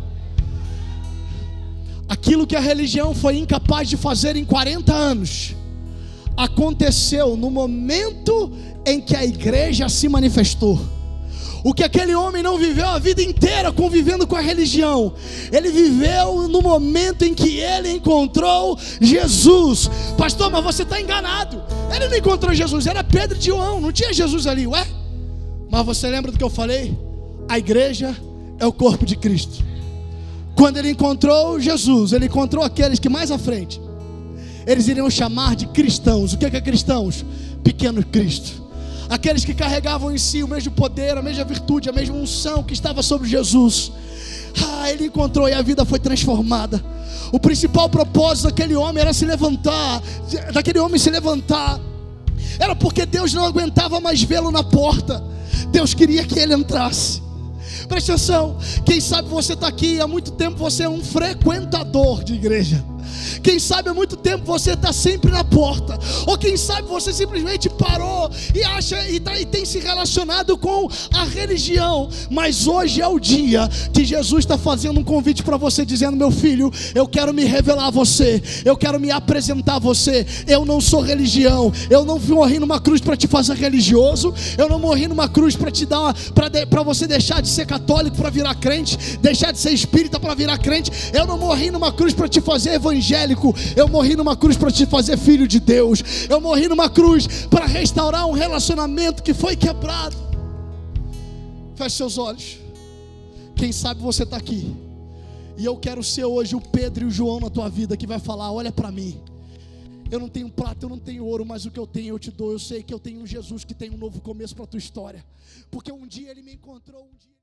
[SPEAKER 1] Aquilo que a religião foi incapaz de fazer em 40 anos, aconteceu no momento em que a igreja se manifestou. O que aquele homem não viveu a vida inteira convivendo com a religião, ele viveu no momento em que ele encontrou Jesus. Pastor, mas você está enganado. Ele não encontrou Jesus, era Pedro e João, não tinha Jesus ali, ué? Mas você lembra do que eu falei? A igreja é o corpo de Cristo. Quando ele encontrou Jesus, ele encontrou aqueles que mais à frente eles iriam chamar de cristãos. O que é cristãos? Pequeno Cristo. Aqueles que carregavam em si o mesmo poder, a mesma virtude, a mesma unção que estava sobre Jesus. Ele encontrou e a vida foi transformada. O principal propósito daquele homem era se levantar. Era porque Deus não aguentava mais vê-lo na porta. Deus queria que ele entrasse. Preste atenção. Quem sabe você está aqui há muito tempo, você é um frequentador de igreja. Quem sabe há muito tempo você está sempre na porta, ou quem sabe você simplesmente parou e acha e tem se relacionado com a religião. Mas hoje é o dia que Jesus está fazendo um convite para você, dizendo: meu filho, eu quero me revelar a você, eu quero me apresentar a você. Eu não sou religião, eu não morri numa cruz para te fazer religioso, eu não morri numa cruz para te dar para você deixar de ser católico para virar crente, deixar de ser espírita para virar crente. Eu não morri numa cruz para te fazer evangélico. Eu morri numa cruz para te fazer filho de Deus. Eu morri numa cruz para restaurar um relacionamento que foi quebrado. Feche seus olhos. Quem sabe você está aqui e eu quero ser hoje o Pedro e o João na tua vida, que vai falar: olha para mim, eu não tenho prata, eu não tenho ouro, mas o que eu tenho eu te dou. Eu sei que eu tenho um Jesus que tem um novo começo para a tua história, porque um dia ele me encontrou,